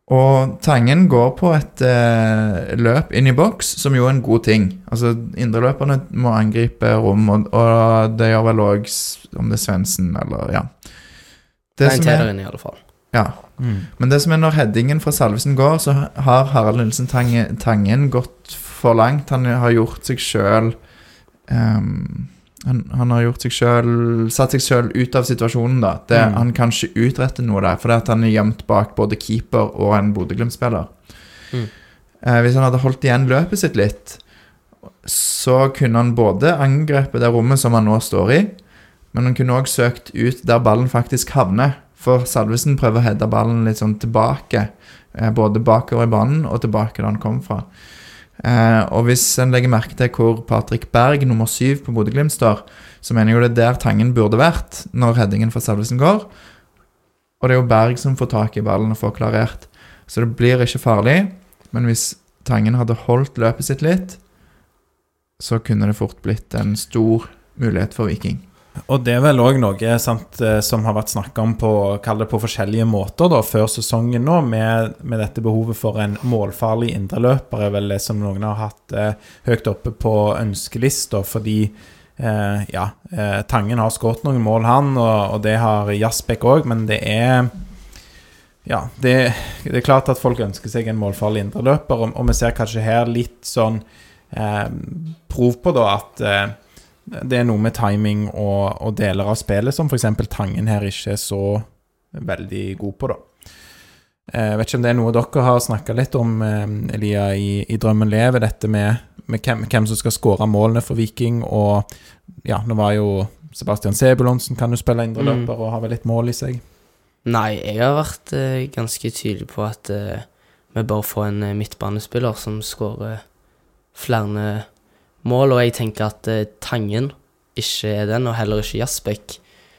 Og Tangen går på et eh, løp inn i boks, som jo er en god ting. Altså, indreløperne må angripe rom, og, og det gjør vel også om det er Svendsen, eller ja. Det er en teder inn i alle fall. Ja, mm. Men det som er når headingen fra Salvesen går, så har Harald Nilsen Tangen, Tangen gått for langt. Han har gjort seg selv... Um, han, han har gjort seg selv, satt seg selv ut av situasjonen da. Det, mm. Han kan ikke utrette noe der, fordi at han er gjemt bak både keeper og en Bodø-Glimt-spiller. Mm. Eh, hvis han hadde holdt igjen løpet sitt litt, så kunne han både angrepe det rommet som han nå står i, men han kunne også søkt ut der ballen faktisk havner, for Salvesen prøver å hedde ballen litt sånn tilbake, eh, både bakover i banen og tilbake der han kom fra. Eh, og hvis en legger merke til hvor Patrick Berg, nummer syv på Bodø-Glimt står, så mener jeg jo det er der Tangen burde vært når headingen fra Salvesen går, og det er jo Berg som får tak i ballen og får klarert, så det blir ikke farlig. Men hvis Tangen hadde holdt løpet sitt litt, så kunne det fort blitt en stor mulighet for Viking. Og det er vel også noe sant, som har vært snakket om på, kall det på forskjellige måter da, før sesongen nå, med, med dette behovet for en målfarlig indreløper, er vel det som noen har hatt eh, høyt oppe på ønskelister, fordi eh, ja, eh, Tangen har skått noen mål han, og, og det har Jasbek også, men det er ja, det, det er klart at folk ønsker seg en målfarlig indreløper, og, og vi ser kanskje her litt sånn eh, prov på da at eh, det er noe med timing og, og deler av spillet som for eksempel Tangen her ikke er så veldig god på da. Jeg vet ikke om det er noe dere har snakket litt om, Elia, i, i Drømmen Lever, dette med, med hvem, hvem som skal skåre målene for Viking, og ja, nå var jo Sebastian Sebulonsen kan jo spille indreløper mm. og har vel litt mål i seg. Nei, jeg har vært uh, ganske tydelig på at uh, vi bør få en uh, midtbanespiller som skårer flere mål, og jeg tenker at uh, Tangen ikke er den, og heller ikke Jasbek.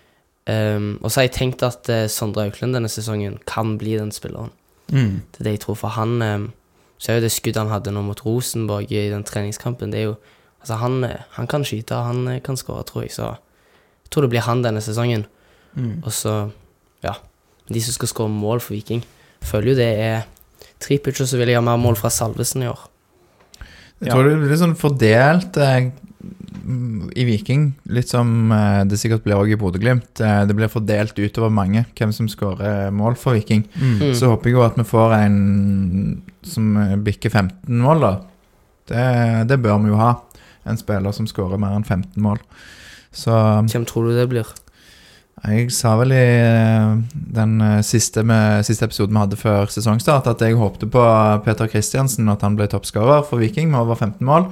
Um, og så har jeg tenkt at uh, Sondre Auklend denne sesongen kan bli den spilleren. Mm. Det er det jeg tror for han. Um, så er jo det skuddet han hadde nå mot Rosenborg i den treningskampen, det er jo, altså han, han kan skyte, han kan skåre, tror jeg, så jeg tror det blir han denne sesongen. Mm. Og så, ja, de som skal skåre mål for Viking, føler jo det er Tripic, og så vil jeg ha mer mål fra Salvesen i år. Jeg tror det blir litt sånn fordelt eh, i Viking, litt som eh, det sikkert blir også i Bodø-Glimt. Eh, det blir fordelt utover mange, hvem som skårer mål for Viking. Mm. Så håper jeg jo at vi får en som bikker femten mål da. Det, det bør vi jo ha. En spiller som skårer mer enn femten mål. Så, hvem tror du det blir? Jeg sa vel i den siste, med, siste episoden vi hadde før sesongstart at jeg håpte på Peter Kristiansen, at han ble toppskårer for Viking med over femten mål.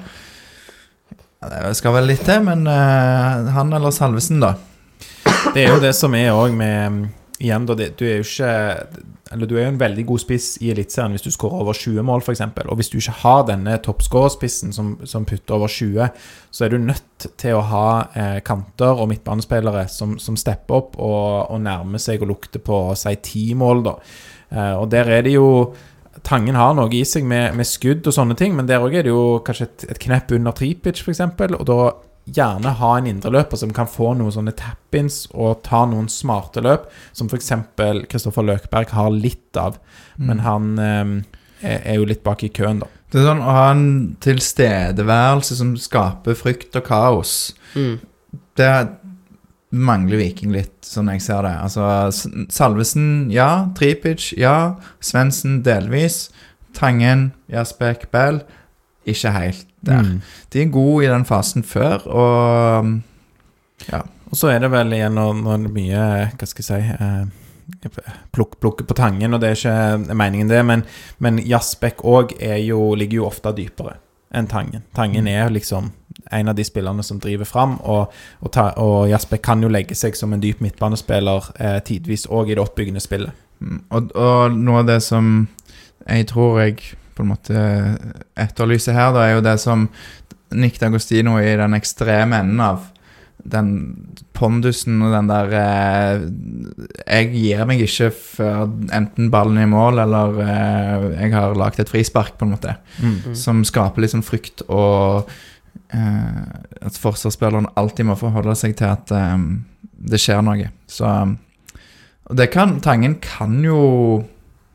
Det skal vel litt til, men uh, han eller Salvesen da. Det er jo det som er også med, igjen da, det, du er jo ikke, eller du er jo en veldig god spiss i elitserien hvis du skårer over tjue mål for eksempel, og hvis du ikke har denne toppskårerspissen som, som putter over tjue, så er du nødt til å ha eh, kanter og midtbanespillere som, som stepper opp og, og nærmer seg og lukter på si ti mål da. Eh, og der er det jo, Tangen har noe i seg med, med skudd og sånne ting, men der også er det jo kanskje et, et knepp under Tripic for eksempel, og da gjerne ha en indreløper som kan få noen sånne tap-ins og ta noen smarte løp, som for eksempel Kristoffer Løkberg har litt av, mm. men han eh, er, er jo litt bak i køen da. Det er sånn å ha en tilstedeværelse som skaper frykt og kaos. Mm. Det mangler Viking litt, sånn jeg ser det. Altså, Salvesen, ja. Tripic, ja. Svendsen, delvis. Tangen, Jasbek, Bell, ikke helt der. Mm. De er gode i den fasen før, og ja. Og så er det vel igjen når, når det er mye, hva skal jeg si, eh, pluk, plukke på Tangen, og det er ikke meningen det, men, men Jasbek også er jo, ligger jo ofte dypere enn Tangen. Tangen er liksom en av de spillerne som driver frem, og, og, ta, og Jasbek kan jo legge seg som en dyp midtbanespiller eh, tidvis også i det oppbyggende spillet. Mm. Og, og noe av det som jeg tror jeg på en måte etterlyser her, da er jo det som Nick D'Agostino i den ekstreme enden av den pondusen og den der eh, jeg gir meg ikke før enten ballen er i mål eller eh, jeg har lagt et frispark på en måte, mm. som skaper litt sånn frykt og eh, at forsvarsspilleren alltid må forholde seg til at eh, det skjer noe. Så og det kan, Tangen kan jo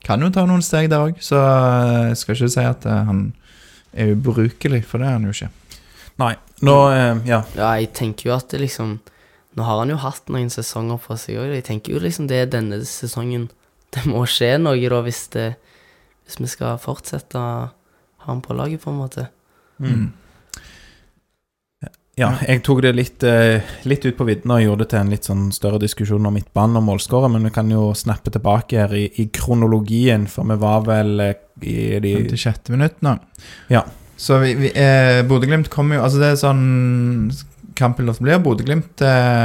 kan jo ta noen steg der også, så jeg skal ikke si at han er ubrukelig, for det er han jo ikke. Nei, nå, eh, ja. Ja, jeg tenker jo at det liksom, nå har han jo hatt noen sesonger på seg, og jeg tenker jo liksom det er denne sesongen, det må skje noe da, hvis, det, hvis vi skal fortsette å ha han på laget på en måte. Mm. Ja, jeg tok det litt, litt ut på vidden og gjorde det til en litt sånn større diskusjon om midtbanen og målskårer, men vi kan jo snappe tilbake her i, i kronologien, for vi var vel i de femtisjette minutt nå. Ja. Så vi, vi, eh, Bodø-Glimt kommer jo, altså det er sånn kampen som blir, Bodø-Glimt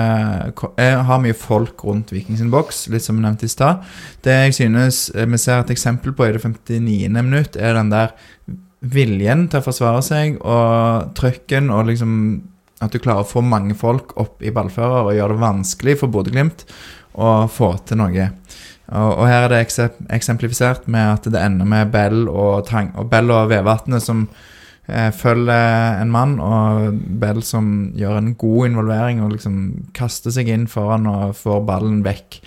eh, har mye folk rundt Viking sin boks, litt som nevnt i sted. Det jeg synes vi ser et eksempel på i det femtiniende minutt, er den der viljen til å forsvare seg, og trykken, og liksom at du klarer å få mange folk opp i ballfører og gjøre det vanskelig for Bodø-Glimt å få til noe. Og, og her er det eksem- eksemplifisert med at det ender med Bell og, Tang, og, Bell og Vevatnet som eh, følger en mann, og Bell som gjør en god involvering og liksom kaster seg inn foran og får ballen vekk.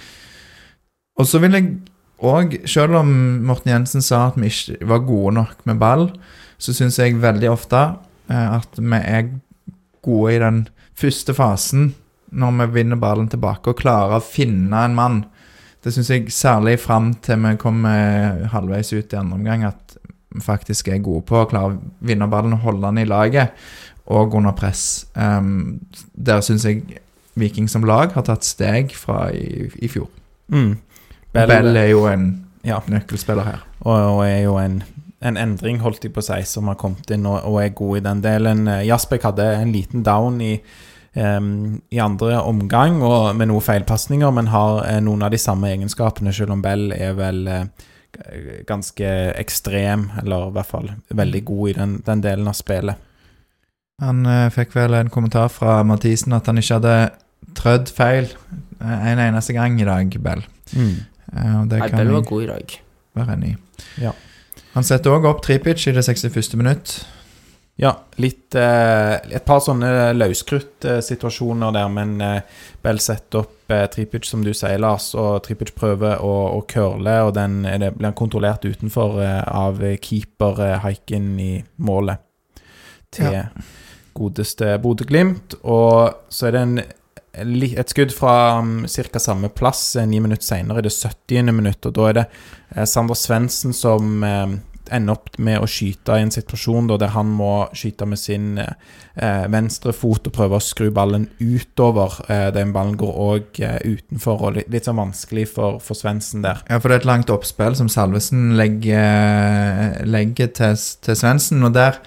Og så vil jeg og selv om Morten Jensen sa at vi ikke var gode nok med ball, så synes jeg veldig ofte eh, at vi er gode i den første fasen når vi vinner ballen tilbake og klarer å finne en mann. Det synes jeg særlig frem til vi kommer halvveis ut i andre omgang, at vi faktisk er gode på å klare å vinne ballen og holde den i laget og under press. Um, der synes jeg Viking som lag har tatt steg fra i, i fjor. Mm. Bell, Bell er jo en ja. nøkkelspiller her. Og, og er jo en, en endring, holdt jeg på å si, som har kommet inn og, og er god i den delen. Jasbek hadde en liten down i, um, i andre omgang, og med noen feilpassninger, men har uh, noen av de samme egenskapene, selv om Bell er vel uh, ganske ekstrem, eller i hvert fall veldig god i den, den delen av spillet. Han uh, fikk vel en kommentar fra Mathisen at han ikke hadde trødd feil en eneste gang i dag, Bell. Mm. Uh, det Nei, kan Bell var god i dag. Være enig. Ja. Han setter også opp Tripic i det sekstifførste minutt. Ja, litt, eh, et par sånne løskrutt-situasjoner der, men eh, Bell setter opp eh, Tripic, som du sier, Lars, og Tripic prøver å, å curle, og den er det, blir kontrollert utenfor eh, av keeper eh, Haikin i målet til ja. godeste Bodø-Glimt, og så er det en et skudd fra um, cirka samme plass ni minutter senere i det syttiende minutt, og da er det eh, Sander Svendsen som eh, ender opp med å skyte i en situasjon da, der han må skyte med sin eh, venstre fot og prøve å skru ballen utover. Eh, den ballen går også eh, utenfor, og litt, litt sånn vanskelig for, for Svendsen der. Ja, for det er et langt oppspill som Salvesen legger, legger til, til Svendsen, og der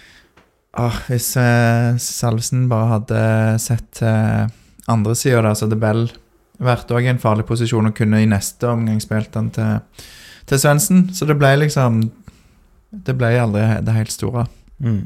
ah, hvis eh, Salvesen bare hadde sett eh, andre siden der, så hadde Bell vært også i en farlig posisjon og kunne i neste omgang spilt den til, til Svendsen, så det ble liksom det ble aldri det helt store. Mm.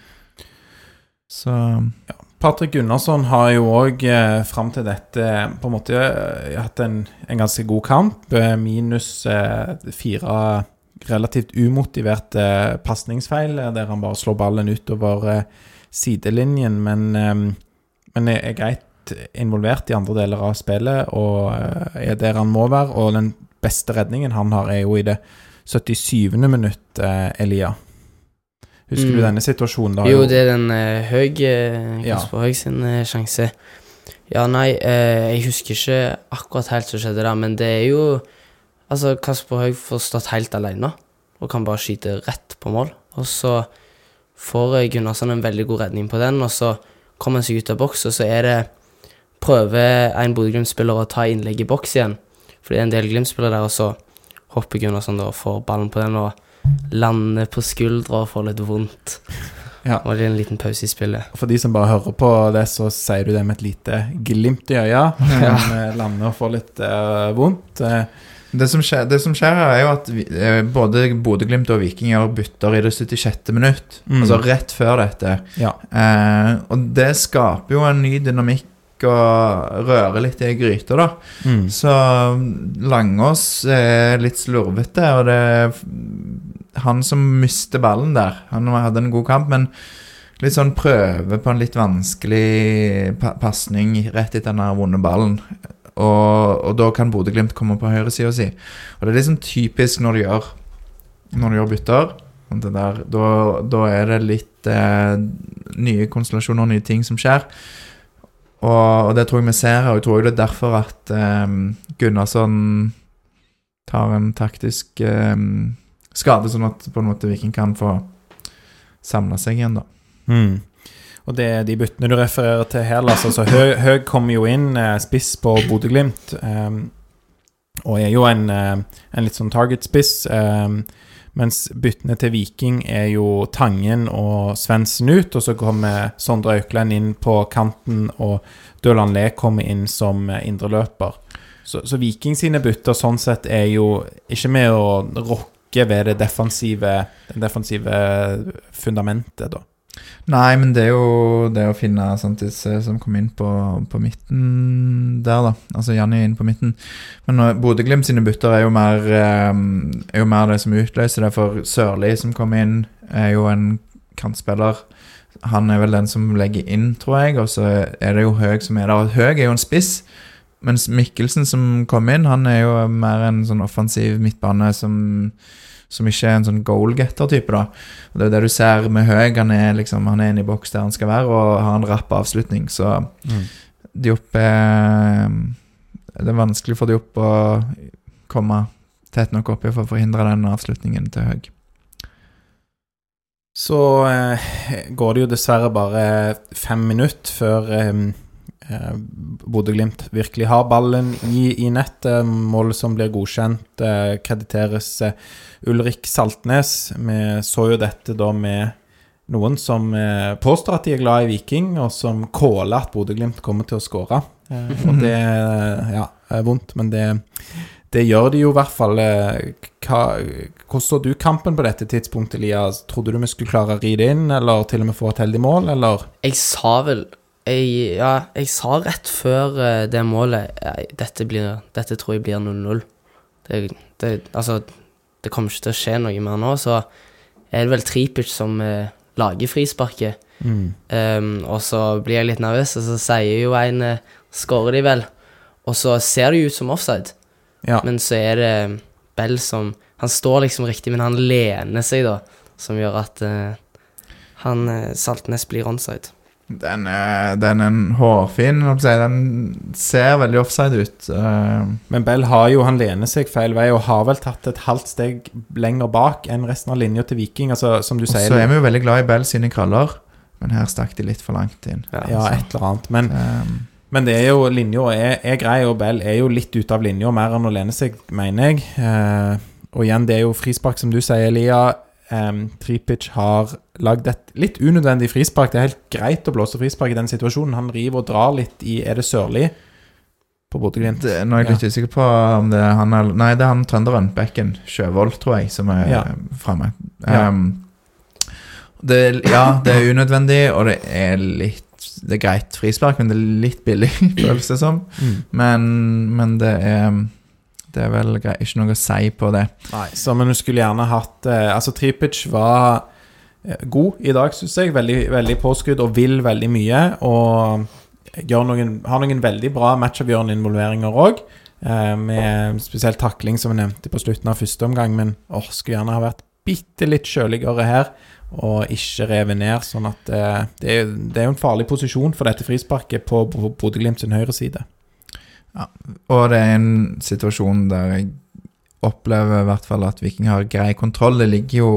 Så ja. Patrick Gunnarsson har jo også eh, frem til dette på en måte eh, hatt en, en ganske god kamp, eh, minus eh, fire relativt umotiverte eh, passningsfeil, eh, der han bare slår ballen utover eh, sidelinjen, men, eh, men er, er greit involvert i andre deler av spillet, og er der han må være, og den beste redningen han har er jo i det syttisyvende minutt, Elia. Husker mm. du denne situasjonen? Da jo, jo, det er den uh, høy, uh, ja. Kasper Høg sin uh, sjanse. Ja, nei, uh, jeg husker ikke akkurat helt så skjedde der, men det er jo, altså Kasper Høg får stått helt alene, og kan bare skyte rett på mål, og så får Gunnarsson en veldig god redning på den, og så kommer han seg ut av boks, og så er det prøver en Bodø-Glimt-spiller å ta innlegg i boks igjen, fordi det er en del Glimt-spillere der, og så hopper Gunnarsson da og får ballen på den og lander på skuldre og får litt vondt. Ja. Og det er en liten pause i spillet. For de som bare hører på det, så sier du det med et lite glimt i øya. Ja. Han lander og får litt uh, vondt. Det som, skjer, det som skjer her er jo at vi, både Bodø-Glimt og Viking gjør bytter i det syttisjette minutt, mm. altså rett før dette. Ja. Eh, og det skaper jo en ny dynamikk og røre litt i gryter da. Mm. Så Langås er litt slurvete, og det er han som mister ballen der. Han hadde en god kamp, men litt sånn prøve på en litt vanskelig pa- passning rett etter den her vunne ballen. og, og da kan Bodø-Glimt komme på høyre siden si. Og det er liksom typisk når de gjør, når de gjør bytter. Det der, da, da er det litt eh, nye konstellasjoner, nye ting som skjer. Og, og det tror jeg vi ser her, og jeg tror det er derfor at eh, Gunnarsson tar en taktisk eh, skade, sånn at på en måte Viking kan få samle seg igjen da. Mm. Og det er de byttene du refererer til her, Lars. Altså, Høg, Høg kommer jo inn eh, spiss på Bodø-Glimt, eh, og er jo en, eh, en litt sånn target-spiss, eh, mens byttene til Viking er jo Tangen og Svendsen ut, og så kommer Sondre Auklend inn på kanten, og Dølan Le kommer inn som eh, indreløper. Så, så Viking sine bytter sånn sett er jo ikke med å rokke ved det defensive, det defensive fundamentet da. Nei, men det er jo det å finne Santis som kom inn på, på midten der da, altså Janni inn på midten. Men Bodø-Glimt sine bytter er jo mer, er jo mer det som utløser det, for Sørli som kom inn er jo en kantspiller. Han er vel den som legger inn, tror jeg, og så er det jo Høg som er der. Høg er jo en spiss, mens Mikkelsen som kom inn, han er jo mer en sånn offensiv midtbane som... som ikke er en sånn goal-getter-type da. Og det er det du ser med Høg, han er liksom, han er inne i boks der han skal være, og har en rapp avslutning, så mm. Diop er, det er vanskelig for Diop å komme tett nok oppi for å forhindre den avslutningen til Høg. Så eh, går det jo dessverre bare fem minutter før eh, Bodø-Glimt virkelig har ballen i, i nettet. Målet som blir godkjent eh, krediteres eh, Ulrik Saltnes. Vi så jo dette da med noen som eh, påstår at de er glad i Viking, og som kåler at Bodø-Glimt kommer til å skåre. Eh, og det ja, er vondt, men det, det gjør de jo i hvert fall. Hva, hvordan så du kampen på dette tidspunktet, Elias? Trodde du vi skulle klare å ri det inn, eller til og med få et heldig mål, eller? Jeg sa vel Jeg, ja, jeg sa rett før uh, det målet ja, dette, blir, dette tror jeg blir null null. Det, det, altså, det kommer ikke til å skje noe mer nå, så er det vel Tripic som uh, lager frisparket. Mm. Um, og så blir jeg litt nervøs, og så sier jo en uh, skårer de vel. Og så ser det jo ut som offside. Ja. Men så er det Bell som han står liksom riktig, men han lener seg da, som gjør at uh, han uh, Saltnes blir onside. Den er, den er en hårfin, den ser veldig offside ut. Men Bell har jo, han lener seg feil vei, og har vel tatt et halvt steg lenger bak enn resten av linja til Viking, altså som du sier. Og så er vi jo veldig glad i Bell sine kraller, men her stakk de litt for langt inn. Ja, ja et eller annet, men, um, men det er jo, linja er, er grei, og Bell er jo litt ut av linja, mer enn å lene seg, mener jeg. Uh, og igjen, det er jo frispark, som du sier, Elia. Um, Tripic har lagd et litt unødvendig frispark. Det er helt greit å blåse frispark i den situasjonen. Han river og drar litt i, er det Sørli på Bodø-Glimt? Nå er jeg litt ja. usikker på om det er han er, nei, det er han trønderen, Bekken Sjøvold, tror jeg, som er ja. fremme. Ja. Um, det, ja, det er unødvendig, og det er litt, det er greit frispark, men det er litt billig, føles det som. Mm. Men, men det er Det er vel greit, ikke noe å si på det. Nei, så men du skulle gjerne hatt eh, altså Tripic var eh, god i dag, synes jeg. Veldig, veldig påskrudd og vil veldig mye. Og gjør noen, har noen veldig bra matchavgjørende involveringer også. Eh, med spesielt takling som vi nevnte på slutten av første omgang. Men åh, skulle gjerne ha vært bitte litt kjøligere her. Og ikke revet ned. Sånn at eh, det, er, det er jo en farlig posisjon for dette frisparket på, på Bodø-Glimt sin høyre side. Ja, og det er en situasjon der jeg opplever i hvert fall at Viking har grei kontroll. Det ligger jo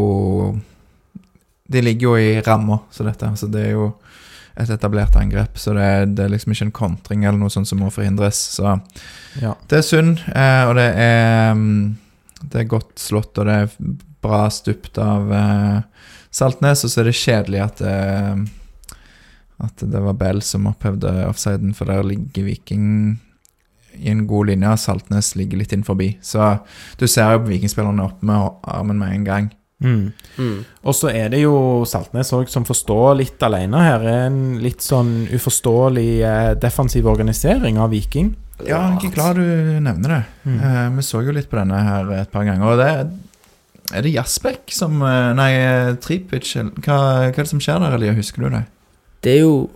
de ligger jo i rammer, så dette, så det er jo et etablert angrep, så det er, det er liksom ikke en kontring eller noe sånt som må forhindres, så ja. Det er synd, eh, og det er det er godt slått, og det er bra stupt av eh, Saltnes, og så er det kjedelig at eh, at det var Bell som opphevde offsiden, for der ligger Viking i en god linje. Saltnes ligger litt inn forbi, så du ser jo Vikingspillerne opp med armen med en gang. Mm. Mm. Og så er det jo Saltnes også som forstår litt alene her, en litt sånn uforståelig eh, defensiv organisering av Viking. Ja, jeg er ikke glad du nevner det. Mm. eh, vi så jo litt på denne her et par ganger, og det er det Jasbek som, nei, Tripic, hva, hva er det som skjer der, eller husker du det? Det er jo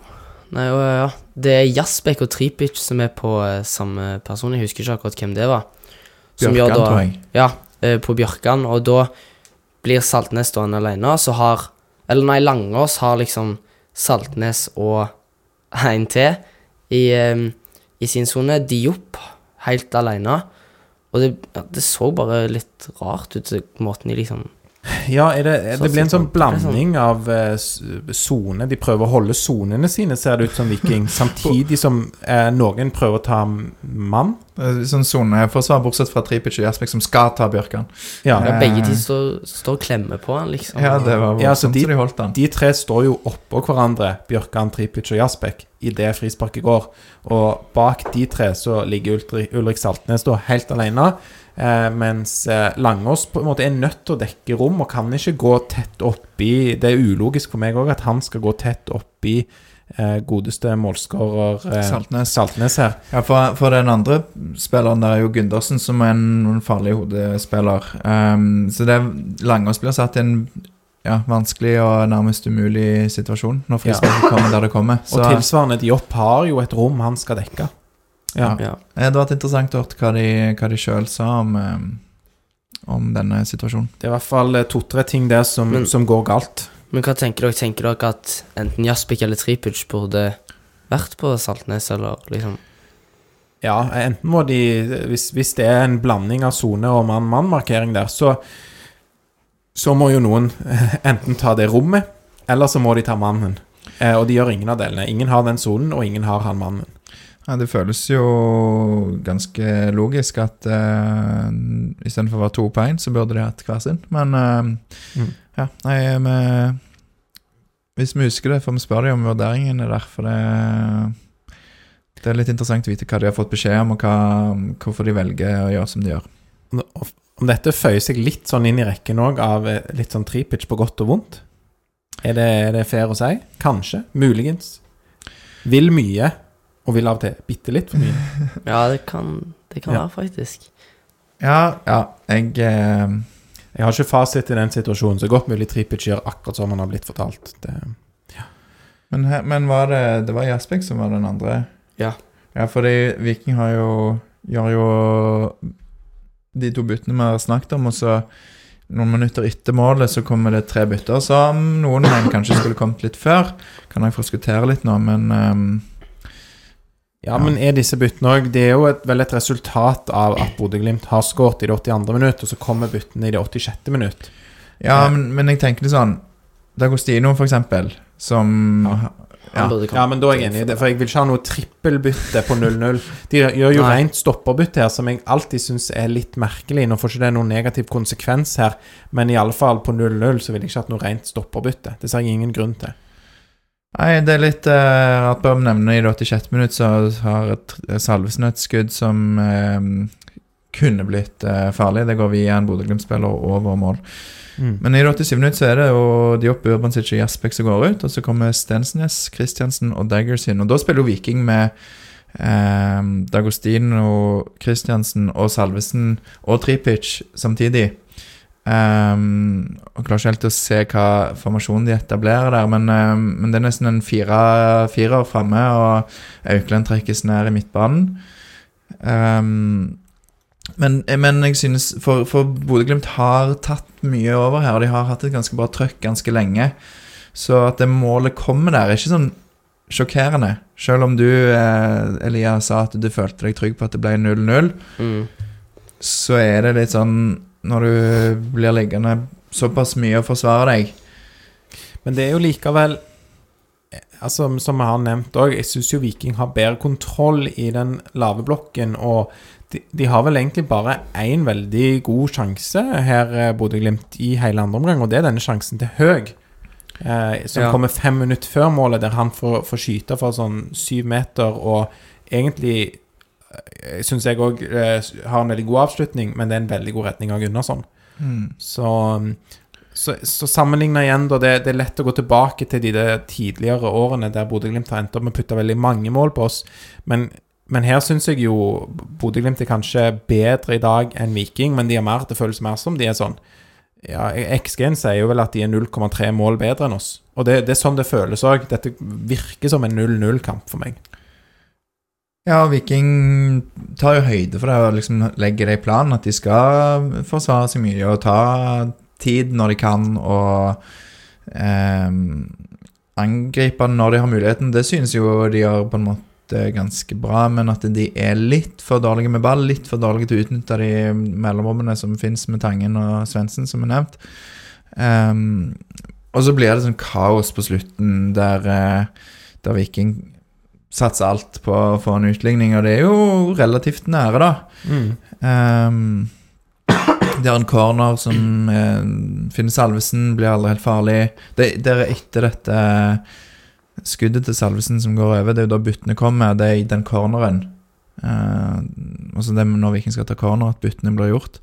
nei, og, ja. Det er Jasbek og Tripic som er på eh, samme person. Jeg husker ikke akkurat hvem det var. Som Bjørkan, gjør da, tror jeg. Ja, eh, på Bjørkan, og da blir Saltnes stående alene, så har, eller nei, Langås har liksom Saltnes og en til i, eh, i sin zone. Diop helt alene, og det, det så bare litt rart ut, måten de liksom... Ja, er det, er, det blir en sånn sånn- blanding av zone. De prøver å holde zonene sine, ser det ut som Viking, samtidig som eh, noen prøver å ta mann. Sånn zoneforsvar, bortsett fra Tripic og Jasbek, som skal ta Bjørkan. Ja, Ja, begge de står, står og klemmer på han, liksom. Ja, det var Ja, så voldsomt, de- så de holdt han. De tre står jo oppå hverandre, Bjørkan, Tripic og Jasbek, i det frisparket går. Og bak de tre så ligger Ulrik, Ulrik Saltnes da helt alene, eh, mens eh, Langås på en måte er nødt til å dekke rom, og kan ikke gå tett oppi. Det er ulogisk for meg også at han skal gå tett oppi eh, godeste målskårer eh, Saltnes. Saltnes her. Ja, for, for den andre spilleren der er jo Gundersen, som er en, en farlig hodespiller. Um, så det Langås blir satt i en ja, vanskelig og nærmest umulig situasjon når frisparket kommer der det kommer. Så, Og tilsvarende, Diop har jo et rom han skal dekke. Ja. Ja. det hadde vært interessant å høre hva de, hva de selv sa om, um, om denne situasjonen. Det er i hvert fall to-tre ting der som, Men- som går galt. Men hva tenker dere? Tenker dere at enten Jasbek eller Tripic burde vært på Saltnes, eller liksom... Ja, enten må de, hvis, hvis det er en blanding av zone og mann-mann-markering der, så, så må jo noen enten ta det rommet, eller så må de ta mannen. Eh, og de gjør ingen av delene. Ingen har den zonen, og ingen har han mannen. Ja, det føles jo ganske logisk at uh, i stedet for å være to på en, så burde de hatt hver sin. Men uh, Mm. ja, nei, vi, hvis vi husker det, får vi spørre dem om vurderingen er der, for det, det er litt interessant å vite hva de har fått beskjed om, og hva, hvorfor de velger å gjøre som de gjør. Om dette føyer seg litt sånn inn i rekken også av eh, litt sånn Tripic på godt og vondt, er det, er det fair å si? Kanskje, muligens. Vil mye, og vil av og til bitte litt for mye. Ja, det kan, det kan Ja. være, faktisk. Ja, ja, jeg... Uh, Jeg har ikke fasit i den situasjonen, så godt mulig Tripic gjør akkurat som han har blitt fortalt. Det, men, he- men var det, det var Jasbek som var den andre? Ja. Ja, fordi Viking har jo, gjør jo de to byttene vi har snakket om, og så noen minutter etter målet så kommer det tre bytter, som noen mener kanskje skulle kommet litt før. Kan jeg forskuttere litt nå, men... Um, ja, men er disse byttene også, det er jo et, vel et resultat av at Bodø/Glimt har skåret i det åttiandre minutt, og så kommer byttene i det åttisjette minutt. ja, men, men jeg tenker det sånn, D'Agostino for eksempel, som... Ja. Ja. Han burde Ja, men da er jeg enig i det, for jeg vil ikke ha noe trippelbytte på null null. De gjør jo Nei. rent stopperbytte her, som jeg alltid synes er litt merkelig. Nå får ikke det noen negativ konsekvens her, men i alle fall på null null så vil jeg ikke ha noe rent stopperbytte. Det ser jeg ingen grunn til. Nei, det er litt uh, rart bare å nevne i det åttisjette minutt, så har et Salvesen et skudd som uh, kunne blitt uh, farlig. Det går via en Bodø/Glimt-spiller over mål. Mm. Men i det åttisyvende minutt så er det jo Diop, Urbansic og Jasbek som går ut, og så kommer Stensnes, Christiansen og Daggers inn, og da spiller jo Viking med uh, D'Agostino, Christiansen og Salvesen og Tripic samtidig. Um, og klarer ikke helt å se hva formasjonen de etablerer der, men, um, men det er nesten en fire, firer fremme, og Auklend trekkes ned i midtbanen. Um, men, men jeg synes for, for Bodø/Glimt har tatt mye over her, og de har hatt et ganske bra trøkk ganske lenge, så at det målet kommer der er ikke sånn sjokkerende, selv om du eh, Elias sa at du følte deg trygg på at det ble null null. Mm. Så er det litt sånn når du blir liggende såpass mye å forsvare deg. Men det er jo likevel, altså som jeg har nevnt også, jeg synes jo Viking har bedre kontroll i den lave blokken, og de, de har vel egentlig bare en veldig god sjanse her, Bodø/Glimt, i hele andre omgang, og det er denne sjansen til Høg, eh, som Ja. kommer fem minutter før målet, der han får, får skyte for sånn syv meter, og egentlig jeg synes jeg også eh, har en veldig god avslutning, men det er en veldig god retning av Gunnarsson. Mm. Så, så, så sammenlignet igjen da, det, det er lett å gå tilbake til de der tidligere årene der Bodø/Glimt har endt opp med å putte veldig mange mål på oss, men, men her synes jeg jo Bodø/Glimt er kanskje bedre i dag enn Viking, men de er mer, det føles mer som de er sånn Ja, X G-en sier jo vel at de er null komma tre mål bedre enn oss. Og det, det er sånn det føles også. Dette virker som en null null-kamp for meg. Ja, Viking tar jo høyde for det og liksom legger det i planen at de skal forsvare seg mye og ta tid når de kan og eh, angripe når de har muligheten. Det synes jo de gjør på en måte ganske bra, men at de er litt for dårlige med ball, litt for dårlige til å utnytte de mellomrommene som finnes med Tangen og Svendsen, som er nevnt. Um, og så blir det sånn kaos på slutten, der, der Viking satser alt på å få en utligning, og det er jo relativt nære da. Mm. Um, det er en corner som eh, finner Salvesen, blir aldri helt farlig. Det, det er etter dette skuddet til Salvesen som går over, det er jo da byttene kommer, det er i den corneren. Uh, altså det er når Viking skal ta corner, at byttene blir gjort.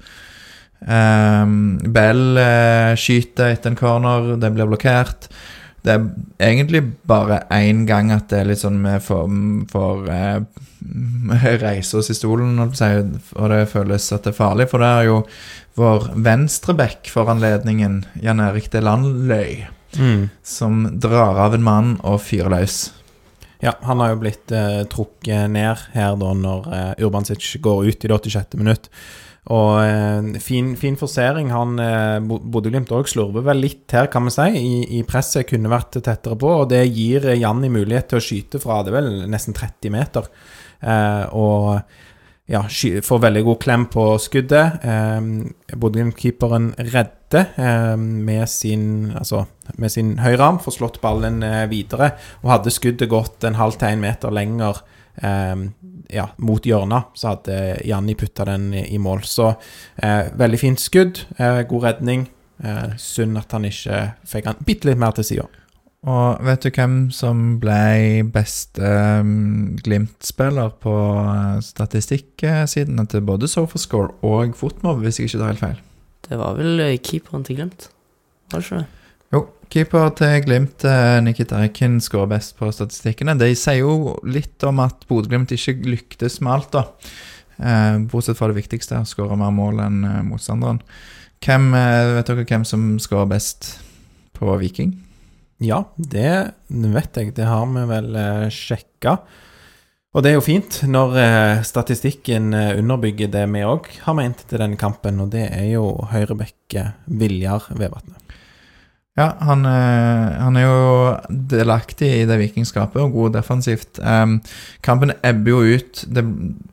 Um, Bell uh, skyter etter en corner, det blir blokkert. Det er egentlig bare en gang at det er litt sånn med for, for uh, reise oss i stolen, og det føles at det er farlig, for det er jo vår venstreback for anledningen, Jan Erik Delandløy, Mm. som drar av en mann og fyrer løs. Ja, han har jo blitt eh, trukket ned her da når eh, Urbansic går ut i det åttisjette minutt. Og eh, fin, fin forsering. Han eh, Bodø-Glimt også slurver vel litt her, kan man si. I, i presset kunne vært tettere på, og det gir Janni mulighet til å skyte fra, det er vel nesten tretti meter. Eh, og ja, får veldig god klem på skuddet. Eh, Bodø-Glimt-keeperen redder eh, med sin, altså, med sin høyrearm, får slått ballen eh, videre, og hadde skuddet gått en halv til en meter lenger eh, ja, mot hjørnet, så hadde Janni puttet den i, i mål. Så eh, veldig fint skudd, eh, god redning. Eh, synd at han ikke fikk han bitte litt mer til siden. Og vet du hvem som ble beste um, Glimt-spiller på uh, statistikksiden til både SofaScore og Fotmob, hvis jeg ikke tar helt feil? Det var vel uh, keeperen til Glimt, var det ikke det? Jo, keeper til Glimt, uh, Nikita Eiken, skårer best på statistikkene. De sier jo litt om at Bodø-Glimt ikke lyktes med alt da. Uh, bortsett fra det viktigste, å skåre mer mål enn uh, motstanderen. Hvem, uh, vet dere hvem som skårer best på Viking? Ja, det vet jeg. Det har vi vel eh, sjekket. Og det er jo fint når eh, statistikken eh, underbygger det vi også har ment til denne kampen, og det er jo høyrebekk Viljar Vevatnet. Ja, han, eh, han er jo delaktig i det vikingskapet, og god defensivt. Um, kampen ebber jo ut. Det,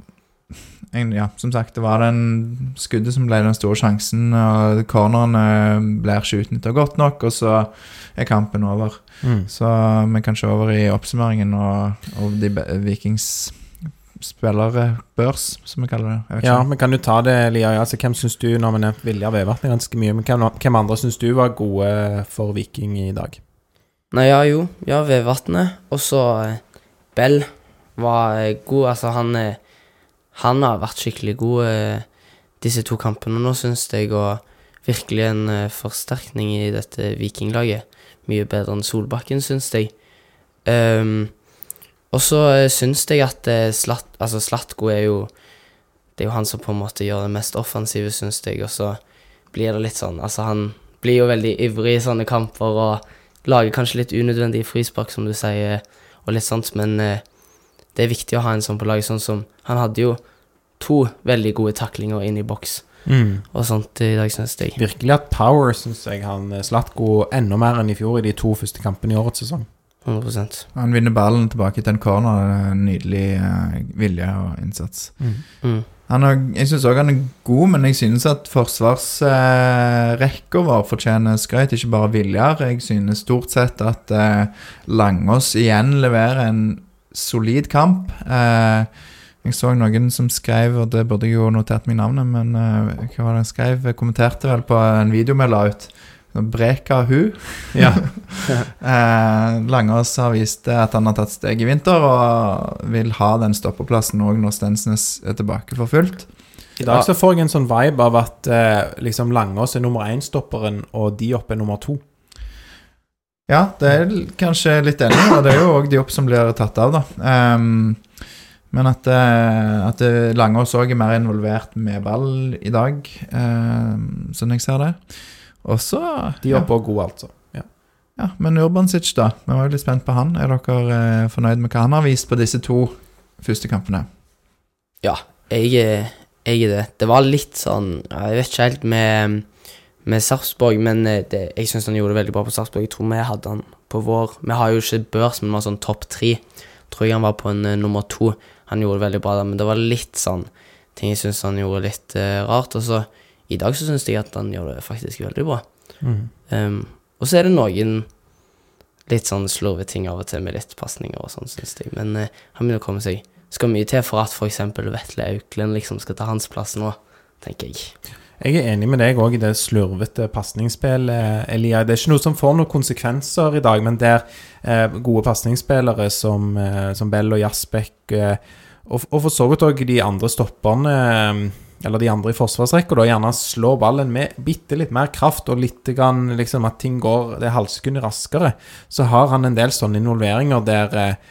ja, som sagt, det var den skuddet som ble den store sjansen, og corneren ble ikke utnyttet godt nok, og så er kampen over. Mm. Så vi kan se over i oppsummeringen og, og de Vikings spillere børs, som vi kaller det. Ja, vi kan jo ta det, Lia. Altså, hvem synes du, når vi nevnte Viljar Vevatnet ganske mye, men hvem, hvem andre synes du var gode for Viking i dag? Nei, ja, jo. Ja, Vevatnet. Og så eh, Bell var eh, god. Altså, han, eh, han har vært skikkelig god eh, disse to kampene nå, synes jeg, og virkelig en eh, forsterkning i dette Vikinglaget. Mye bedre enn Solbakken, synes jeg. Um, og så uh, synes jeg at uh, Slat, altså Slatko er jo, det er jo han som på en måte gjør det mest offensive, synes jeg, og så blir det litt sånn, altså han blir jo veldig ivrig i sånne kamper, og lager kanskje litt unødvendig frispark, som du sier, og litt sånt, men uh, det er viktig å ha en sånn på laget, sånn som, han hadde jo to veldig gode taklinger inn i boks, Mm. og sånt i dag, synes jeg. Virkelig at power, synes jeg, han Slatko enda mer enn i fjor i de to første kampene i årets sesong. hundre prosent. Han vinner ballen tilbake til en corner, en nydelig uh, vilje og innsats. Mm. Mm. Han er, jeg synes også han er god, men jeg synes at forsvarsrekka uh, vår fortjener skrøyt, ikke bare Viljar. Jeg synes stort sett at uh, Langås igjen leverer en solid kamp. Uh, Jeg så noen som skrev, og det burde jeg jo notert meg navnet, men uh, hva var det han skrev? Jeg kommenterte vel på en video vi la ut. Breka Hu. Ja. uh, Langås har vist at han har tatt steg i vinter, og vil ha den stoppeplassen også når Stensnes er tilbake for fullt. I dag så får jeg en sånn vibe av at uh, liksom Langås er nummer én stopperen, og Diop er nummer to. Ja, det er kanskje litt enig, og det er jo også Diop som blir tatt av da. Um, Men at, at Langås også er mer involvert med ball i dag, eh, sånn jeg ser det. Og så... De er oppe og gode, altså. Ja. Ja, men Urbansic da, vi var jo litt spent på han. Er dere eh, fornøyd med hva han har vist på disse to første kampene? Ja, jeg, jeg er det. Det var litt sånn, jeg vet ikke helt med, med Sarpsborg, men det, jeg synes han gjorde det veldig bra på Sarpsborg. Jeg tror vi hadde han på vår... Vi har jo ikke børs, men vi var sånn topp tre. Jeg tror jeg han var på en uh, nummer to. Han gjorde det veldig bra da, men det var litt sånn ting jeg synes han gjorde litt uh, rart. Og så i dag så synes jeg at han gjør det faktisk veldig bra. Mm. Um, og så er det noen litt sånn slurve ting av og til med litt passninger og sånn, synes jeg. Men uh, han begynner å komme seg. Skal mye til for at for eksempel Vetle Auklend liksom skal ta hans plass nå, tenker jeg. Jeg er enig med deg også i det slurvete passningsspillet, Elia. Det er ikke noe som får noen konsekvenser i dag, men det er eh, gode passningsspillere som, eh, som Bell og Jasbæk, eh, og, og for så vidt også de andre stopperne, eh, eller de andre i forsvarsrekka, da gjerne slår ballen med bitte litt mer kraft, og litt grann, liksom, at ting går det halvsekunder raskere. Så har han en del sånne involveringer der eh,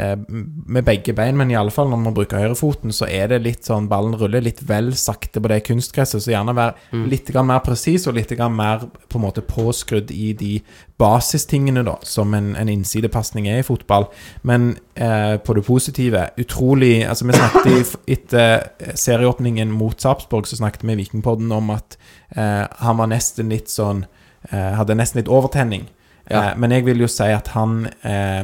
med begge bein, men i alle fall når man bruker høyrefoten, så er det litt sånn, ballen ruller litt vel sakte på det kunstgresset, så gjerne være mm. litt grann mer presis, og litt grann mer på en måte påskrudd i de basistingene da, som en, en innsidepassning er i fotball. Men eh, på det positive, utrolig, altså vi snakket etter serieåpningen mot Sarpsborg, så snakket vi i Vikingpodden om at eh, han var nesten litt sånn, eh, hadde nesten litt overtenning. Ja. Eh, men jeg vil jo si at han eh,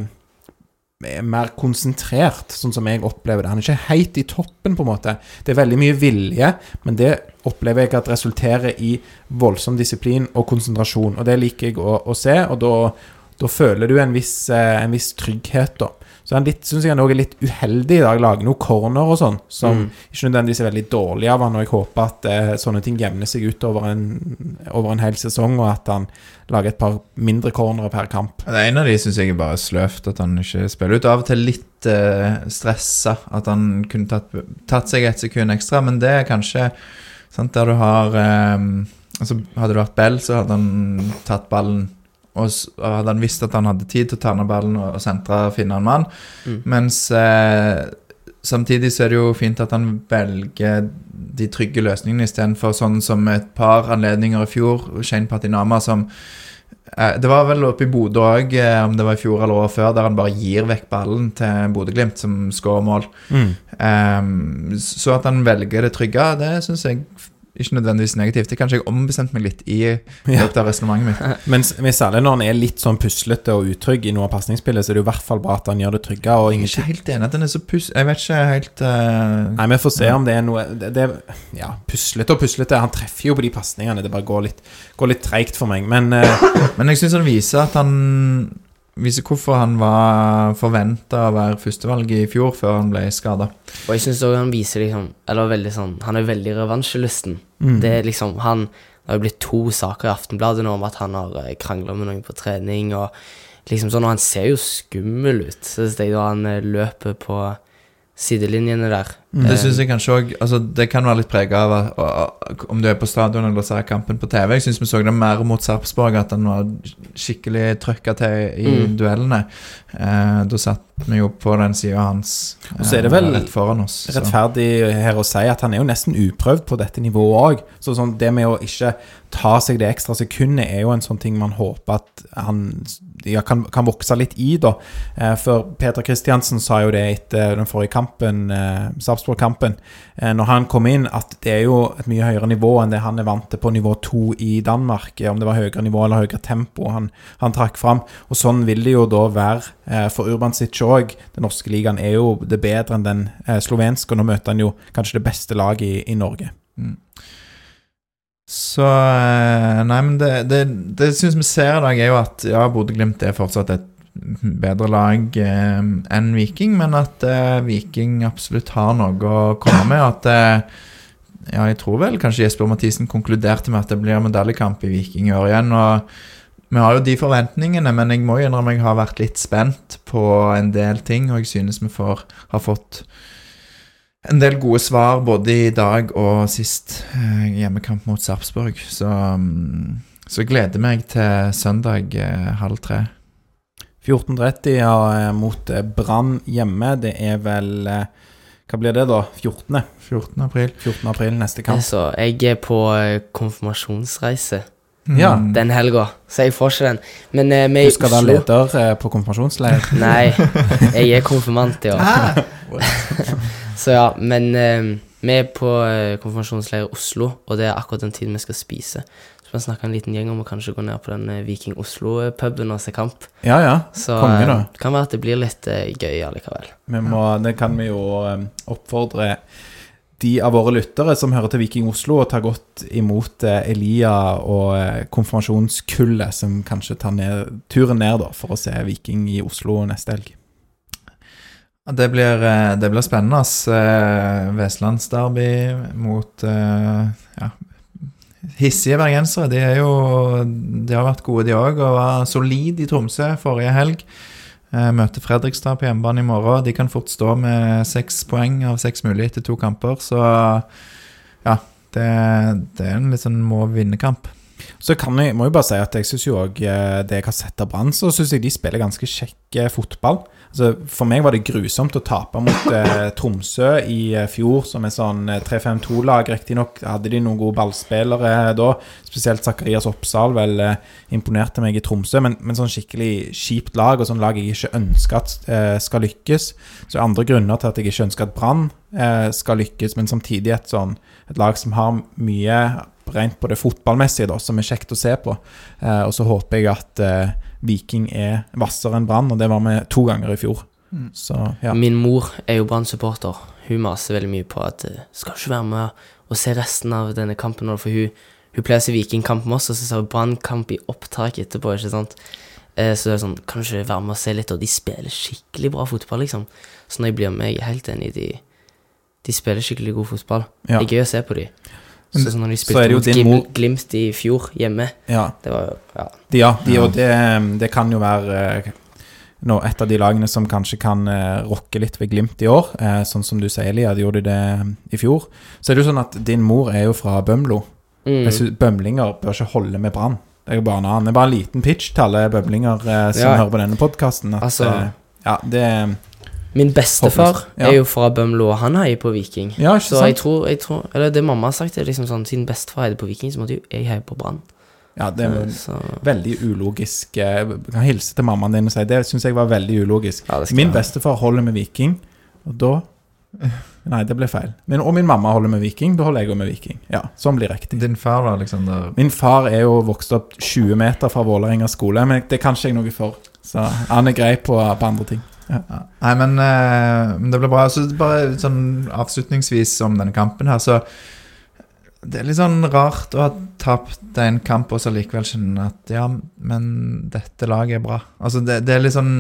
er mer konsentrert, sånn som jeg opplever det. Han er ikke helt i toppen på en måte. Det er veldig mye vilje, men det opplever jeg at resulterer i voldsom disiplin og konsentrasjon, og det liker jeg å, å se, og da, da føler du en viss, en viss trygghet da. Så han litt, synes jeg han også er litt uheldig i dag, lager noen corner og sånn, som mm. ikke nødvendigvis er veldig dårlig av han, og jeg håper at eh, sånne ting jevner seg ut over en, over en hel sesong, og at han lager et par mindre cornere per kamp. Det ene av de synes jeg er bare sløft, at han ikke spiller ut. Av og til litt eh, stresset, at han kunne tatt, tatt seg et sekund ekstra, men det er kanskje sant, der du har eh, altså hadde du vært Bell, så hadde han tatt ballen, og hadde han visst at han hadde tid til å ta ned ballen og sentre og finne en mann. Mm. Mens eh, samtidig så er det jo fint at han velger de trygge løsningene i stedet for sånn som et par anledninger i fjor, Shane Patinama som eh, det var vel oppe i Bodø også, eh, om det var i fjor eller år før, der han bare gir vekk ballen til Bodø Glimt som skårer mål. Mm. Eh, så at han velger det trygge, det synes jeg ikke nødvendigvis negativt. Det kanskje jeg ombestemt meg litt i løpet av resonemanget mitt. Men særlig når han er litt sånn puslete og utrygg i noe av passningsspillet, så er det jo i hvert fall bra at han gjør det trygge. Og jeg er ikke helt enig at den er så pus... Jeg vet ikke helt... Uh... Nei, vi får se om det er noe... Det, det, ja, puslete og puslete. Han treffer jo på de passningene. Det bare går litt, går litt tregt for meg. Men, uh... Men jeg synes han viser at han... viser hvorfor han var forventet å være førstevalg i fjor før han ble skadet. Og jeg synes også han viser liksom, eller veldig sånn, han er veldig revansjelysten. Mm. Det er liksom, han det har jo blitt to saker i Aftenbladet nå om at han har kranglet med noen på trening, og liksom sånn, og han ser jo skummel ut, så det er da han løper på sidelinjene der. Mm. Det synes jeg kanskje også, altså det kan være litt preget av om du er på stadion eller ser kampen på T V. Jeg synes vi så det mer mot Sarpsborg, at han var skikkelig trykket til i mm. duellene. Eh, da satt vi jo på den siden hans eh, og så er det vel rett foran oss. Så. Rettferdig her å si at han er jo nesten uprøvd på dette nivået også. Så sånn, det med å ikke ta seg det ekstra sekundet er jo en sånn ting man håper at han ja, kan, kan vokse litt i da. Eh, for Peter Kristiansen sa jo det etter den forrige kampen, eh, Sarpsborg-kampen, eh, når han kom inn, at det er jo et mye høyere nivå enn det han er vant til på nivå to i Danmark, om det var høyere nivå eller høyere tempo han, han trakk fram. Og sånn vil det jo da være eh, for Urbansic også. Den norske ligaen er jo det bedre enn den eh, slovenske, og nå møter han jo kanskje det beste laget i, i Norge. Mm. Så, nei, men det, det, det synes vi ser i dag er jo at ja, Bodø Glimt er fortsatt et bedre lag eh, enn Viking, men at eh, Viking absolutt har noe å komme med, at eh, ja, jeg tror vel kanskje Jesper Mathisen konkluderte med at det blir medaljekamp i Viking i år igjen, og vi har jo de forventningene, men jeg må jo innrømme jeg har vært litt spent på en del ting, og jeg synes vi får, har fått en del gode svar både i dag og sist eh, hjemmekamp mot Sarpsborg, så, um, så jeg gleder meg til søndag eh, halv tre. fjorten tretti ja, mot Brann hjemme, det er vel, eh, hva blir det da? fjortende fjortende april fjortende april neste kamp. Så jeg er på konfirmasjonsreise Ja. den helga, så jeg får ikke den. Men eh, vi Du i skal være Oslo... leder eh, på konfirmasjonsleir. Nei, jeg er konfirmant i år. Så ja, men eh, vi er på eh, konfirmasjonsleir i Oslo, og det er akkurat den tiden vi skal spise. Så vi snakker en liten gjeng om å kanskje gå ned på den eh, Viking Oslo-puben og se kamp. Ja, ja. Så Konge, da. eh, kan være at det blir litt eh, gøy allikevel. Vi må, det kan vi jo eh, oppfordre de av våre lyttere som hører til Viking Oslo og tar godt imot eh, Elia og eh, konfirmasjonskullet som kanskje tar ned, turen ned da, for å se Viking i Oslo neste helg. Det blir, eh, det blir spennende, ass. Eh, Vestlandsderby mot eh, ja, hissige bergensere. De, er jo, de har vært gode de også, og var solid i Tromsø forrige helg. Eh, møter Fredrikstad på hjemmebane i morgen. De kan fort stå med seks poeng av seks mulige etter to kamper, så ja, det, det er en litt sånn må-vinne-kamp. Så kan jeg, må jeg bare si at jeg synes jo også, eh, det jeg har sett av Brann, så synes jeg de spiller ganske kjekke fotball. Altså, for meg var det grusomt å tape mot eh, Tromsø i eh, fjor, som er sånn eh, tre fem to-lag. Riktig nok hadde de noen gode ballspillere eh, da, spesielt Zacharias Oppsal vel eh, imponerte meg i Tromsø, men, men sånn skikkelig kjipt lag, og sånn lag jeg ikke ønsker at eh, skal lykkes. Så andre grunner til at jeg ikke ønsker at Brann eh, skal lykkes, men samtidig et, sånn, et lag som har mye rent på det fotballmessige da, som er kjekt å se på. Eh, og så håper jeg at eh, Viking er vassere enn Brann, og det var vi to ganger i fjor. Mm. Så, ja. Min mor er jo Brann-supporter. Hun maser veldig mye på at uh, skal ikke være med og se resten av denne kampen, for hun, hun pleier å se Viking-kamp med oss, og så ser hun Brann-kamp i opptak etterpå, ikke sant? Eh, så det er sånn, kan ikke være med og se litt, og de spiller skikkelig bra fotball, liksom. Så når jeg blir med, jeg er helt enig, de, de spiller skikkelig god fotball. Ja. Det er gøy å se på de. Så, så når de spilte mot Glim, mor... Glimt i fjor hjemme, ja. det var jo, ja. De, ja, de, og det, det kan jo være eh, nå, et av de lagene som kanskje kan eh, rokke litt ved Glimt i år, eh, sånn som du sier, Elia, de gjorde det i fjor. Så er det jo sånn at din mor er jo fra Bømlo. Mm. Jeg synes bømlinger bør ikke holde med Brann. Det er jo bare en annen. Det er bare en liten pitch til alle bømlinger eh, som ja. hører på denne podcasten. At, altså, eh, ja, det min bestefar ja. er jo fra Bømlo, og han heier på Viking. Ja, ikke så sant? jeg tror, jeg tror, eller det mamma har sagt, er liksom sånn, siden bestefar heier på Viking, så måtte jo jeg heie på Brann. Ja, det er så... veldig ulogisk. Jeg kan hilse til mammaen din og si, det synes jeg var veldig ulogisk. Ja, min bestefar holder med Viking, og da... Nei, det ble feil. Men, og min mamma holder med Viking, da holder jeg også med Viking. Ja, sånn blir riktig. Din far da, Alexander? Min far er jo vokst opp tjue meter fra Vålerenga skole, men det kan ikke jeg noe for. Så han er grei på, på andre ting. Ja. Ja. Nei, men eh, det ble bra. Så bare sånn avslutningsvis om denne kampen her, så det er litt sånn rart å ha tapt en kamp og så likevel skjønne at ja, men dette laget er bra. Altså det, det er litt sånn,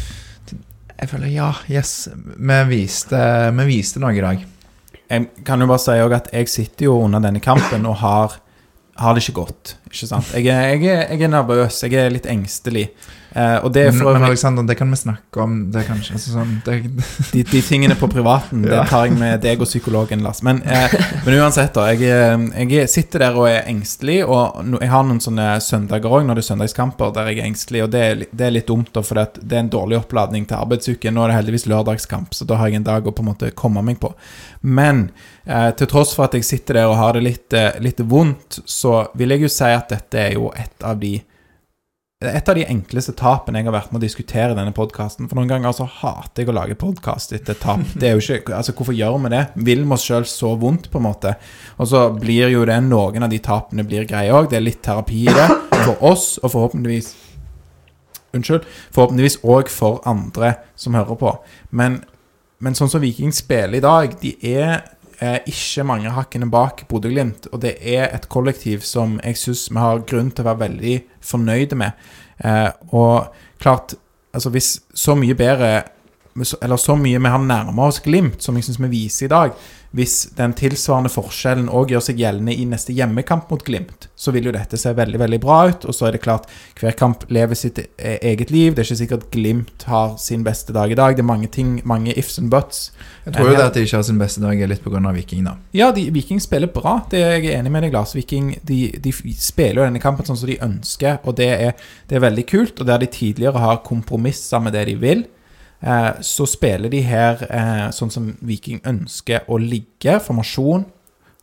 jeg føler ja, yes, vi viste, vi viste noe i dag. Jeg kan jo bare si også at jeg sitter jo under denne kampen og har, har det ikke godt, ikke sant? Jeg er, jeg er, jeg er nervøs, jeg er litt engstelig. Uh, og det er for men, men Alexander, det kan vi snakke om det kanskje altså sånn, det... de, de tingene på privaten ja. Det tar jeg med deg og psykologen Lars. Men, uh, men uansett da jeg, jeg sitter der og er engstelig, og jeg har noen sånne søndager også, når det er søndagskamper der jeg er engstelig, og det er, det er litt dumt da, for det, det er en dårlig oppladning til arbeidsuken. Nå er det heldigvis lørdagskamp, så da har jeg en dag å på en måte komme meg på. Men uh, til tross for at jeg sitter der og har det litt, uh, litt vondt, så vil jeg jo si at dette er jo et av de Et av de enkleste tapene jeg har vært med å diskutere i denne podcasten. For noen ganger så hater jeg å lage podcast etter tap. Det er jo ikke, altså hvorfor gjør vi det? Vil vi oss selv så vondt på en måte? Og så blir jo det, noen av de tapene blir greie også. Det er litt terapi i det for oss, og forhåpentligvis unnskyld, forhåpentligvis også for andre som hører på. Men, men sånn som Viking spiller i dag, de er Eh, ikke mange hakkene bak Bodø Glimt, og det er et kollektiv som jeg synes vi har grunn til å være veldig fornøyde med. Eh, og klart, altså hvis så mye bedre, eller så mye vi har nærmet oss Glimt, som jeg synes vi viser i dag, hvis den tilsvarende forskjellen også gjør seg gjeldende i neste hjemmekamp mot Glimt, så vil jo dette se veldig, veldig bra ut, og så er det klart, hver kamp lever sitt eget liv. Det er ikke sikkert Glimt har sin beste dag i dag. Det er mange ting, mange ifs and buts. Jeg tror jo det at de ikke har sin beste dag er litt på grunn av Viking da. Ja, de, Viking spiller bra. Det er jeg enig med deg, Lars. Viking, de, de spiller jo denne kampen sånn som de ønsker, og det er, det er veldig kult, og der de tidligere har kompromisser med det de vil, eh, så spiller de her eh, sånn som Viking ønsker å ligge, formasjon,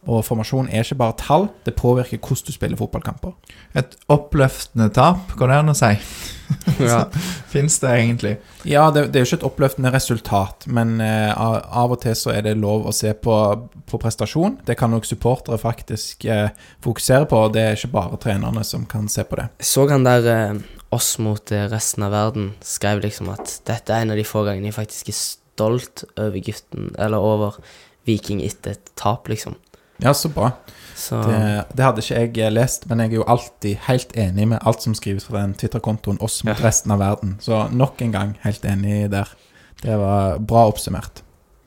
Og formasjon er ikke bare tall, det påvirker hvordan du spiller fotballkamper. Et oppløftende tap, går det an å si? Ja. Finnes det egentlig? Ja, det, det er jo ikke et oppløftende resultat, men eh, av og til så er det lov å se på, på prestasjon. Det kan nok supportere faktisk eh, fokusere på, og det er ikke bare trenerne som kan se på det. Så han der eh, oss mot eh, resten av verden skrev liksom at dette er en av de få gangene jeg faktisk er stolt over gutten, eller over Viking etter et tap, liksom. Ja, så bra. Så... Det, det hadde ikke jeg lest, men jeg er jo alltid helt enig med alt som skrives fra den Twitter-kontoen oss mot ja. resten av verden. Så nok en gang helt enig der. Det var bra oppsummert.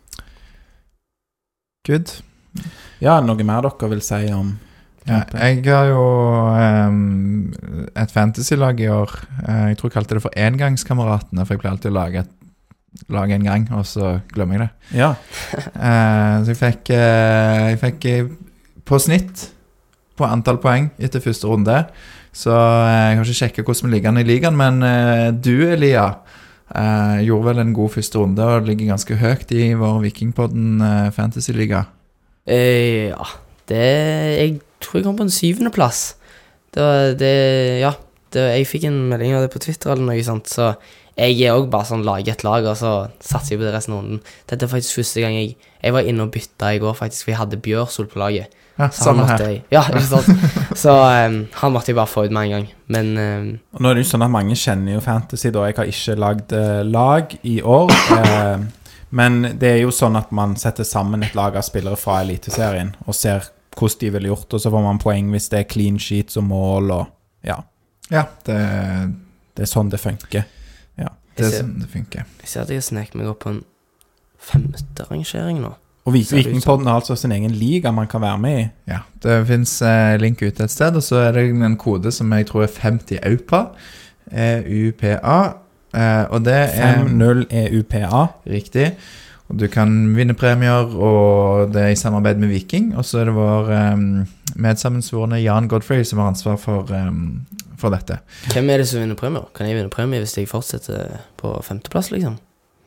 Good. Ja, noe mer dere vil si om... Ja, jeg har jo um, et fantasy-lag i år. Uh, jeg tror jeg kalte det for engangskameratene, for jeg pleier alltid å lage et lage en gang, og så glemmer jeg det. Ja. uh, så jeg fikk, uh, jeg fikk uh, på snitt på antall poeng etter første runde, så uh, jeg har ikke sjekket hvordan vi ligger an i ligaen, men uh, du, Elia, uh, gjorde vel en god første runde og ligger ganske høyt i vår Vikingpodden uh, Fantasy-liga. Uh, ja, det, jeg tror jeg kom på en syvende plass. Det var det, ja, det, jeg fikk en melding av det på Twitter eller noe sånt, så jeg er også bare sånn lager et lag, og så satser jeg på det resten av runden. Dette er faktisk første gang jeg, jeg var inne og bytta i går faktisk, for jeg hadde Bjørsol på laget. Ja, samme her. Jeg, ja, ikke sant? Så um, han måtte jeg bare få ut med en gang. Men... Um, og nå er det jo sånn at mange kjenner jo fantasy, da. Jeg har ikke lagd uh, lag i år, uh, men det er jo sånn at man setter sammen et lag av spillere fra eliteserien, og ser hvordan de ville gjort, og så får man poeng hvis det er clean sheets og mål, og ja. Ja, det... Det er sånn det funker. Det er ser, sånn det funker. Jeg ser at jeg har snakket meg opp på en femte rangering nå. Og Vikingpodden har altså sin egen liga man kan være med i. Ja, det finnes eh, link ute et sted, og så er det en kode som jeg tror er femti E U P A. E U P A. Eh, og det er... femti E U P A. Riktig. Og du kan vinne premier, og det er i samarbeid med Viking. Og så er det vår um, medsammensvorne Jan Godfrey som har ansvar for... Um, for dette. Hvem er det som vinner premier? Kan jeg vinne premier hvis jeg fortsetter på femteplass, liksom?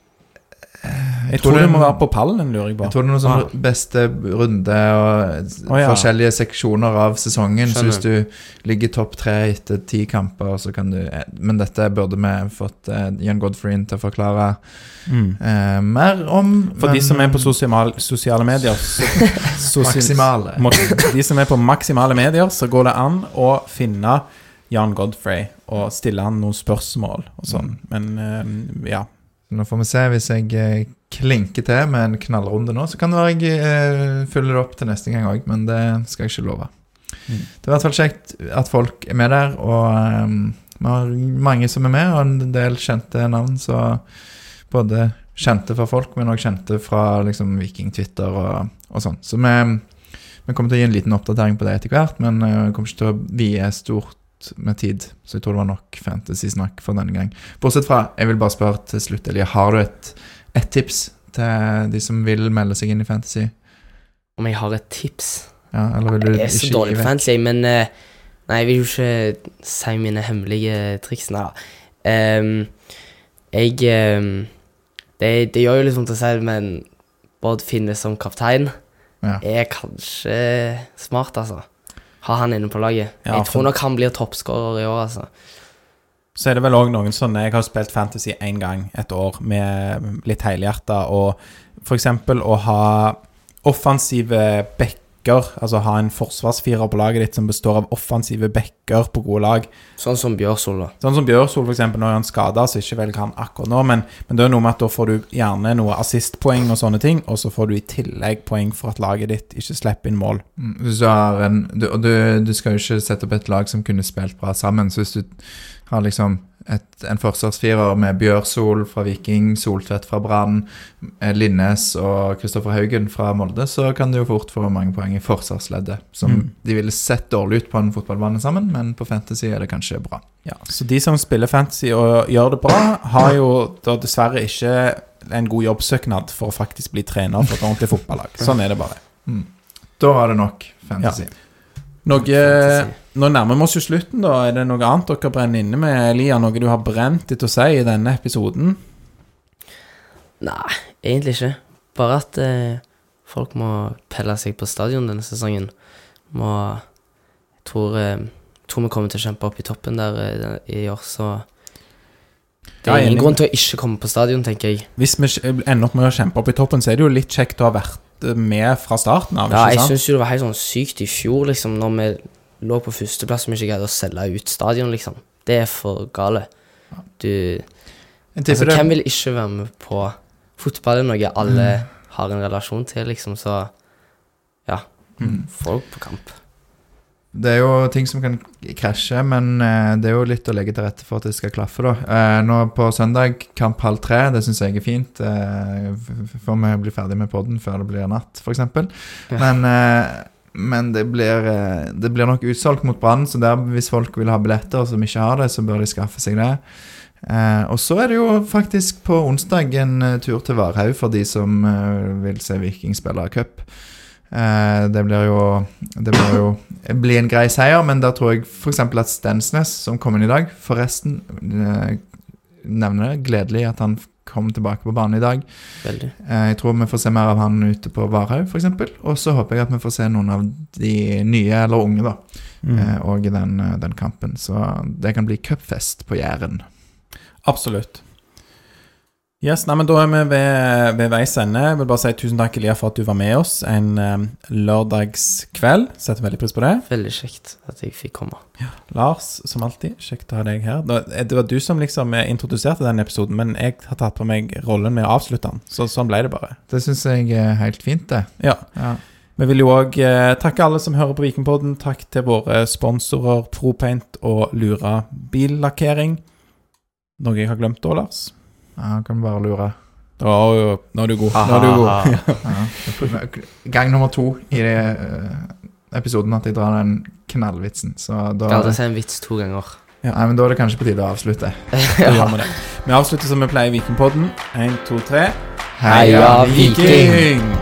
Jeg, jeg tror, tror det må være på pallen, lurer jeg på. Jeg tror det er noen sånn beste runde og oh, ja. forskjellige seksjoner av sesongen. Skjønner. Så hvis du ligger topp tre etter ti kamper, så kan du... Men dette burde vi fått uh, Jan Godfrey til å forklare mm. uh, mer om. For men, de som er på sosiale, sosiale medier... Så, maksimale. De som er på maksimale medier, så går det an å finne Jan Godfrey og stille han noen spørsmål og sånn. Mm. Men uh, ja... Nå får vi se, hvis jeg eh, klinker til med en knallrunde nå, så kan det være jeg eh, følger det opp til neste gang også, men det skal jeg ikke love. Mm. Det er i hvert fall kjekt at folk er med der, og um, vi har mange som er med, og en del kjente navn, så både kjente fra folk, men også kjente fra liksom, Viking, Twitter og, og sånn. Så vi, vi kommer til å gi en liten oppdatering på det etter hvert, men vi uh, kommer ikke til å vie stort med tid, så jeg tror det var nok fantasy-snakk for denne gang. Bortsett fra, jeg vil bare spørre til slutt, Elia, har du et, et tips til de som vil melde seg inn i fantasy? Om jeg har et tips? Ja, eller vil du ikke gi vekk? Jeg er så dårlig på fantasy, men uh, nei, jeg vil jo ikke si mine hemmelige triks. Nei, um, jeg um, det, det gjør jo litt vondt å si, men Bård Finne som kaptein ja. er kanskje smart, altså. Ha han inne på laget. Ja, jeg tror nok han blir toppskårer i år, altså. Så er det vel også noen sånne, jeg har spilt fantasy en gang et år med litt helhjertet, og for eksempel å ha offensive bekker, altså ha en forsvarsfirer på laget ditt som består av offensive bekker på gode lag. Sånn som Bjørsol da. Sånn som Bjørsol for eksempel, når han skader, så ikke velger han akkurat nå, men, men det er noe med at da får du gjerne noe assistpoeng og sånne ting, og så får du i tillegg poeng for at laget ditt ikke slipper inn mål. Hvis du har en, du, og du, du skal jo ikke sette opp et lag som kunne spilt bra sammen, så hvis du har liksom et, en forsvarsfirer med Bjørsol fra Viking, Soltvedt fra Brann, Linnes og Kristoffer Haugen fra Molde, så kan du jo fort få mange poeng i forsvarsleddet, som mm. de ville sett dårlig ut på en fotballbane sammen, men på fantasy er det kanskje bra. Ja, så de som spiller fantasy og gjør det bra, har jo da dessverre ikke en god jobbsøknad for å faktisk bli trener for et ordentlig fotballag. Sånn er det bare. Mm. Da har det nok fantasy. Ja. Noe, nå nærmer vi oss jo slutten da. Er det noe annet dere brenner inne med, Elia? Noe du har brent til å si i denne episoden? Nei, egentlig ikke. Bare at eh, folk må pelle seg på stadion denne sesongen. Må, jeg tror, eh, tror vi kommer til å kjempe opp i toppen der eh, i år, så det er ingen grunn til å ikke komme på stadion, tenker jeg. Hvis vi ender opp med å kjempe opp i toppen, så er det jo litt kjekt å ha vært med fra starten av, ja, ikke sant? Jeg synes jo det var helt sånn sykt i fjor, liksom, når vi lå på førsteplass og vi ikke greide å selge ut stadion, liksom. Det er for gale. Du, altså, det... hvem vil ikke være med på fotball er noe alle mm. har en relasjon til, liksom, så ja, mm. folk på kamp. Det er jo ting som kan krasje, men eh, det er jo litt å legge til rette for at det skal klaffe da. Eh, nå på søndag, kamp halv tre, det synes jeg er fint. Eh, får vi bli ferdig med podden før det blir natt, for eksempel. Ja. Men, eh, men det, blir, eh, det blir nok utsolgt mot Brann, så der, hvis folk vil ha billetter som ikke har det, så bør de skaffe seg det. Eh, og så er det jo faktisk på onsdag en uh, tur til Varhaug for de som uh, vil se Viking spille cup. Eh, det blir jo det blir jo blir en grei seier, men da tror jeg for eksempel at Stensnes, som kom inn i dag, forresten uh, nevner det gledelig at han kom tilbake på banen i dag. Veldig. Eh, jeg tror vi får se mer av han ute på Varhaug, for eksempel. Og så håper jeg at vi får se noen av de nye eller unge da, mm. eh, og i den, den kampen. Så det kan bli cupfest på Jæren. Absolutt. Yes, nei, men da er vi ved, ved veis ende. Jeg vil bare si tusen takk, Elia, for at du var med oss en um, lørdagskveld. Setter veldig pris på det. Veldig kjekt at jeg fikk komme. Ja. Lars, som alltid, kjekt å ha deg her. Det var du som liksom introduserte den episoden, men jeg har tatt på meg rollen med å avslutte den. Så sånn ble det bare. Det synes jeg er helt fint, det. Ja. Ja. Vi vil jo også eh, takke alle som hører på Vikingpodden. Takk til våre sponsorer, ProPaint og Lura Billakkering. Noe jeg har glemt da, Lars? Ja, kan bare lure. Da, nå er du god. Nå er du god. Ja. Gang nummer to i det, uh, episoden at jeg drar den knallvitsen. Så da... Jeg hadde sett en vits to ganger. Ja. Nei, men da er det kanskje på tide å avslutte. Da gjør vi det. Vi avslutter som vi pleier i Vikingpodden. En, to, tre. Heia Viking!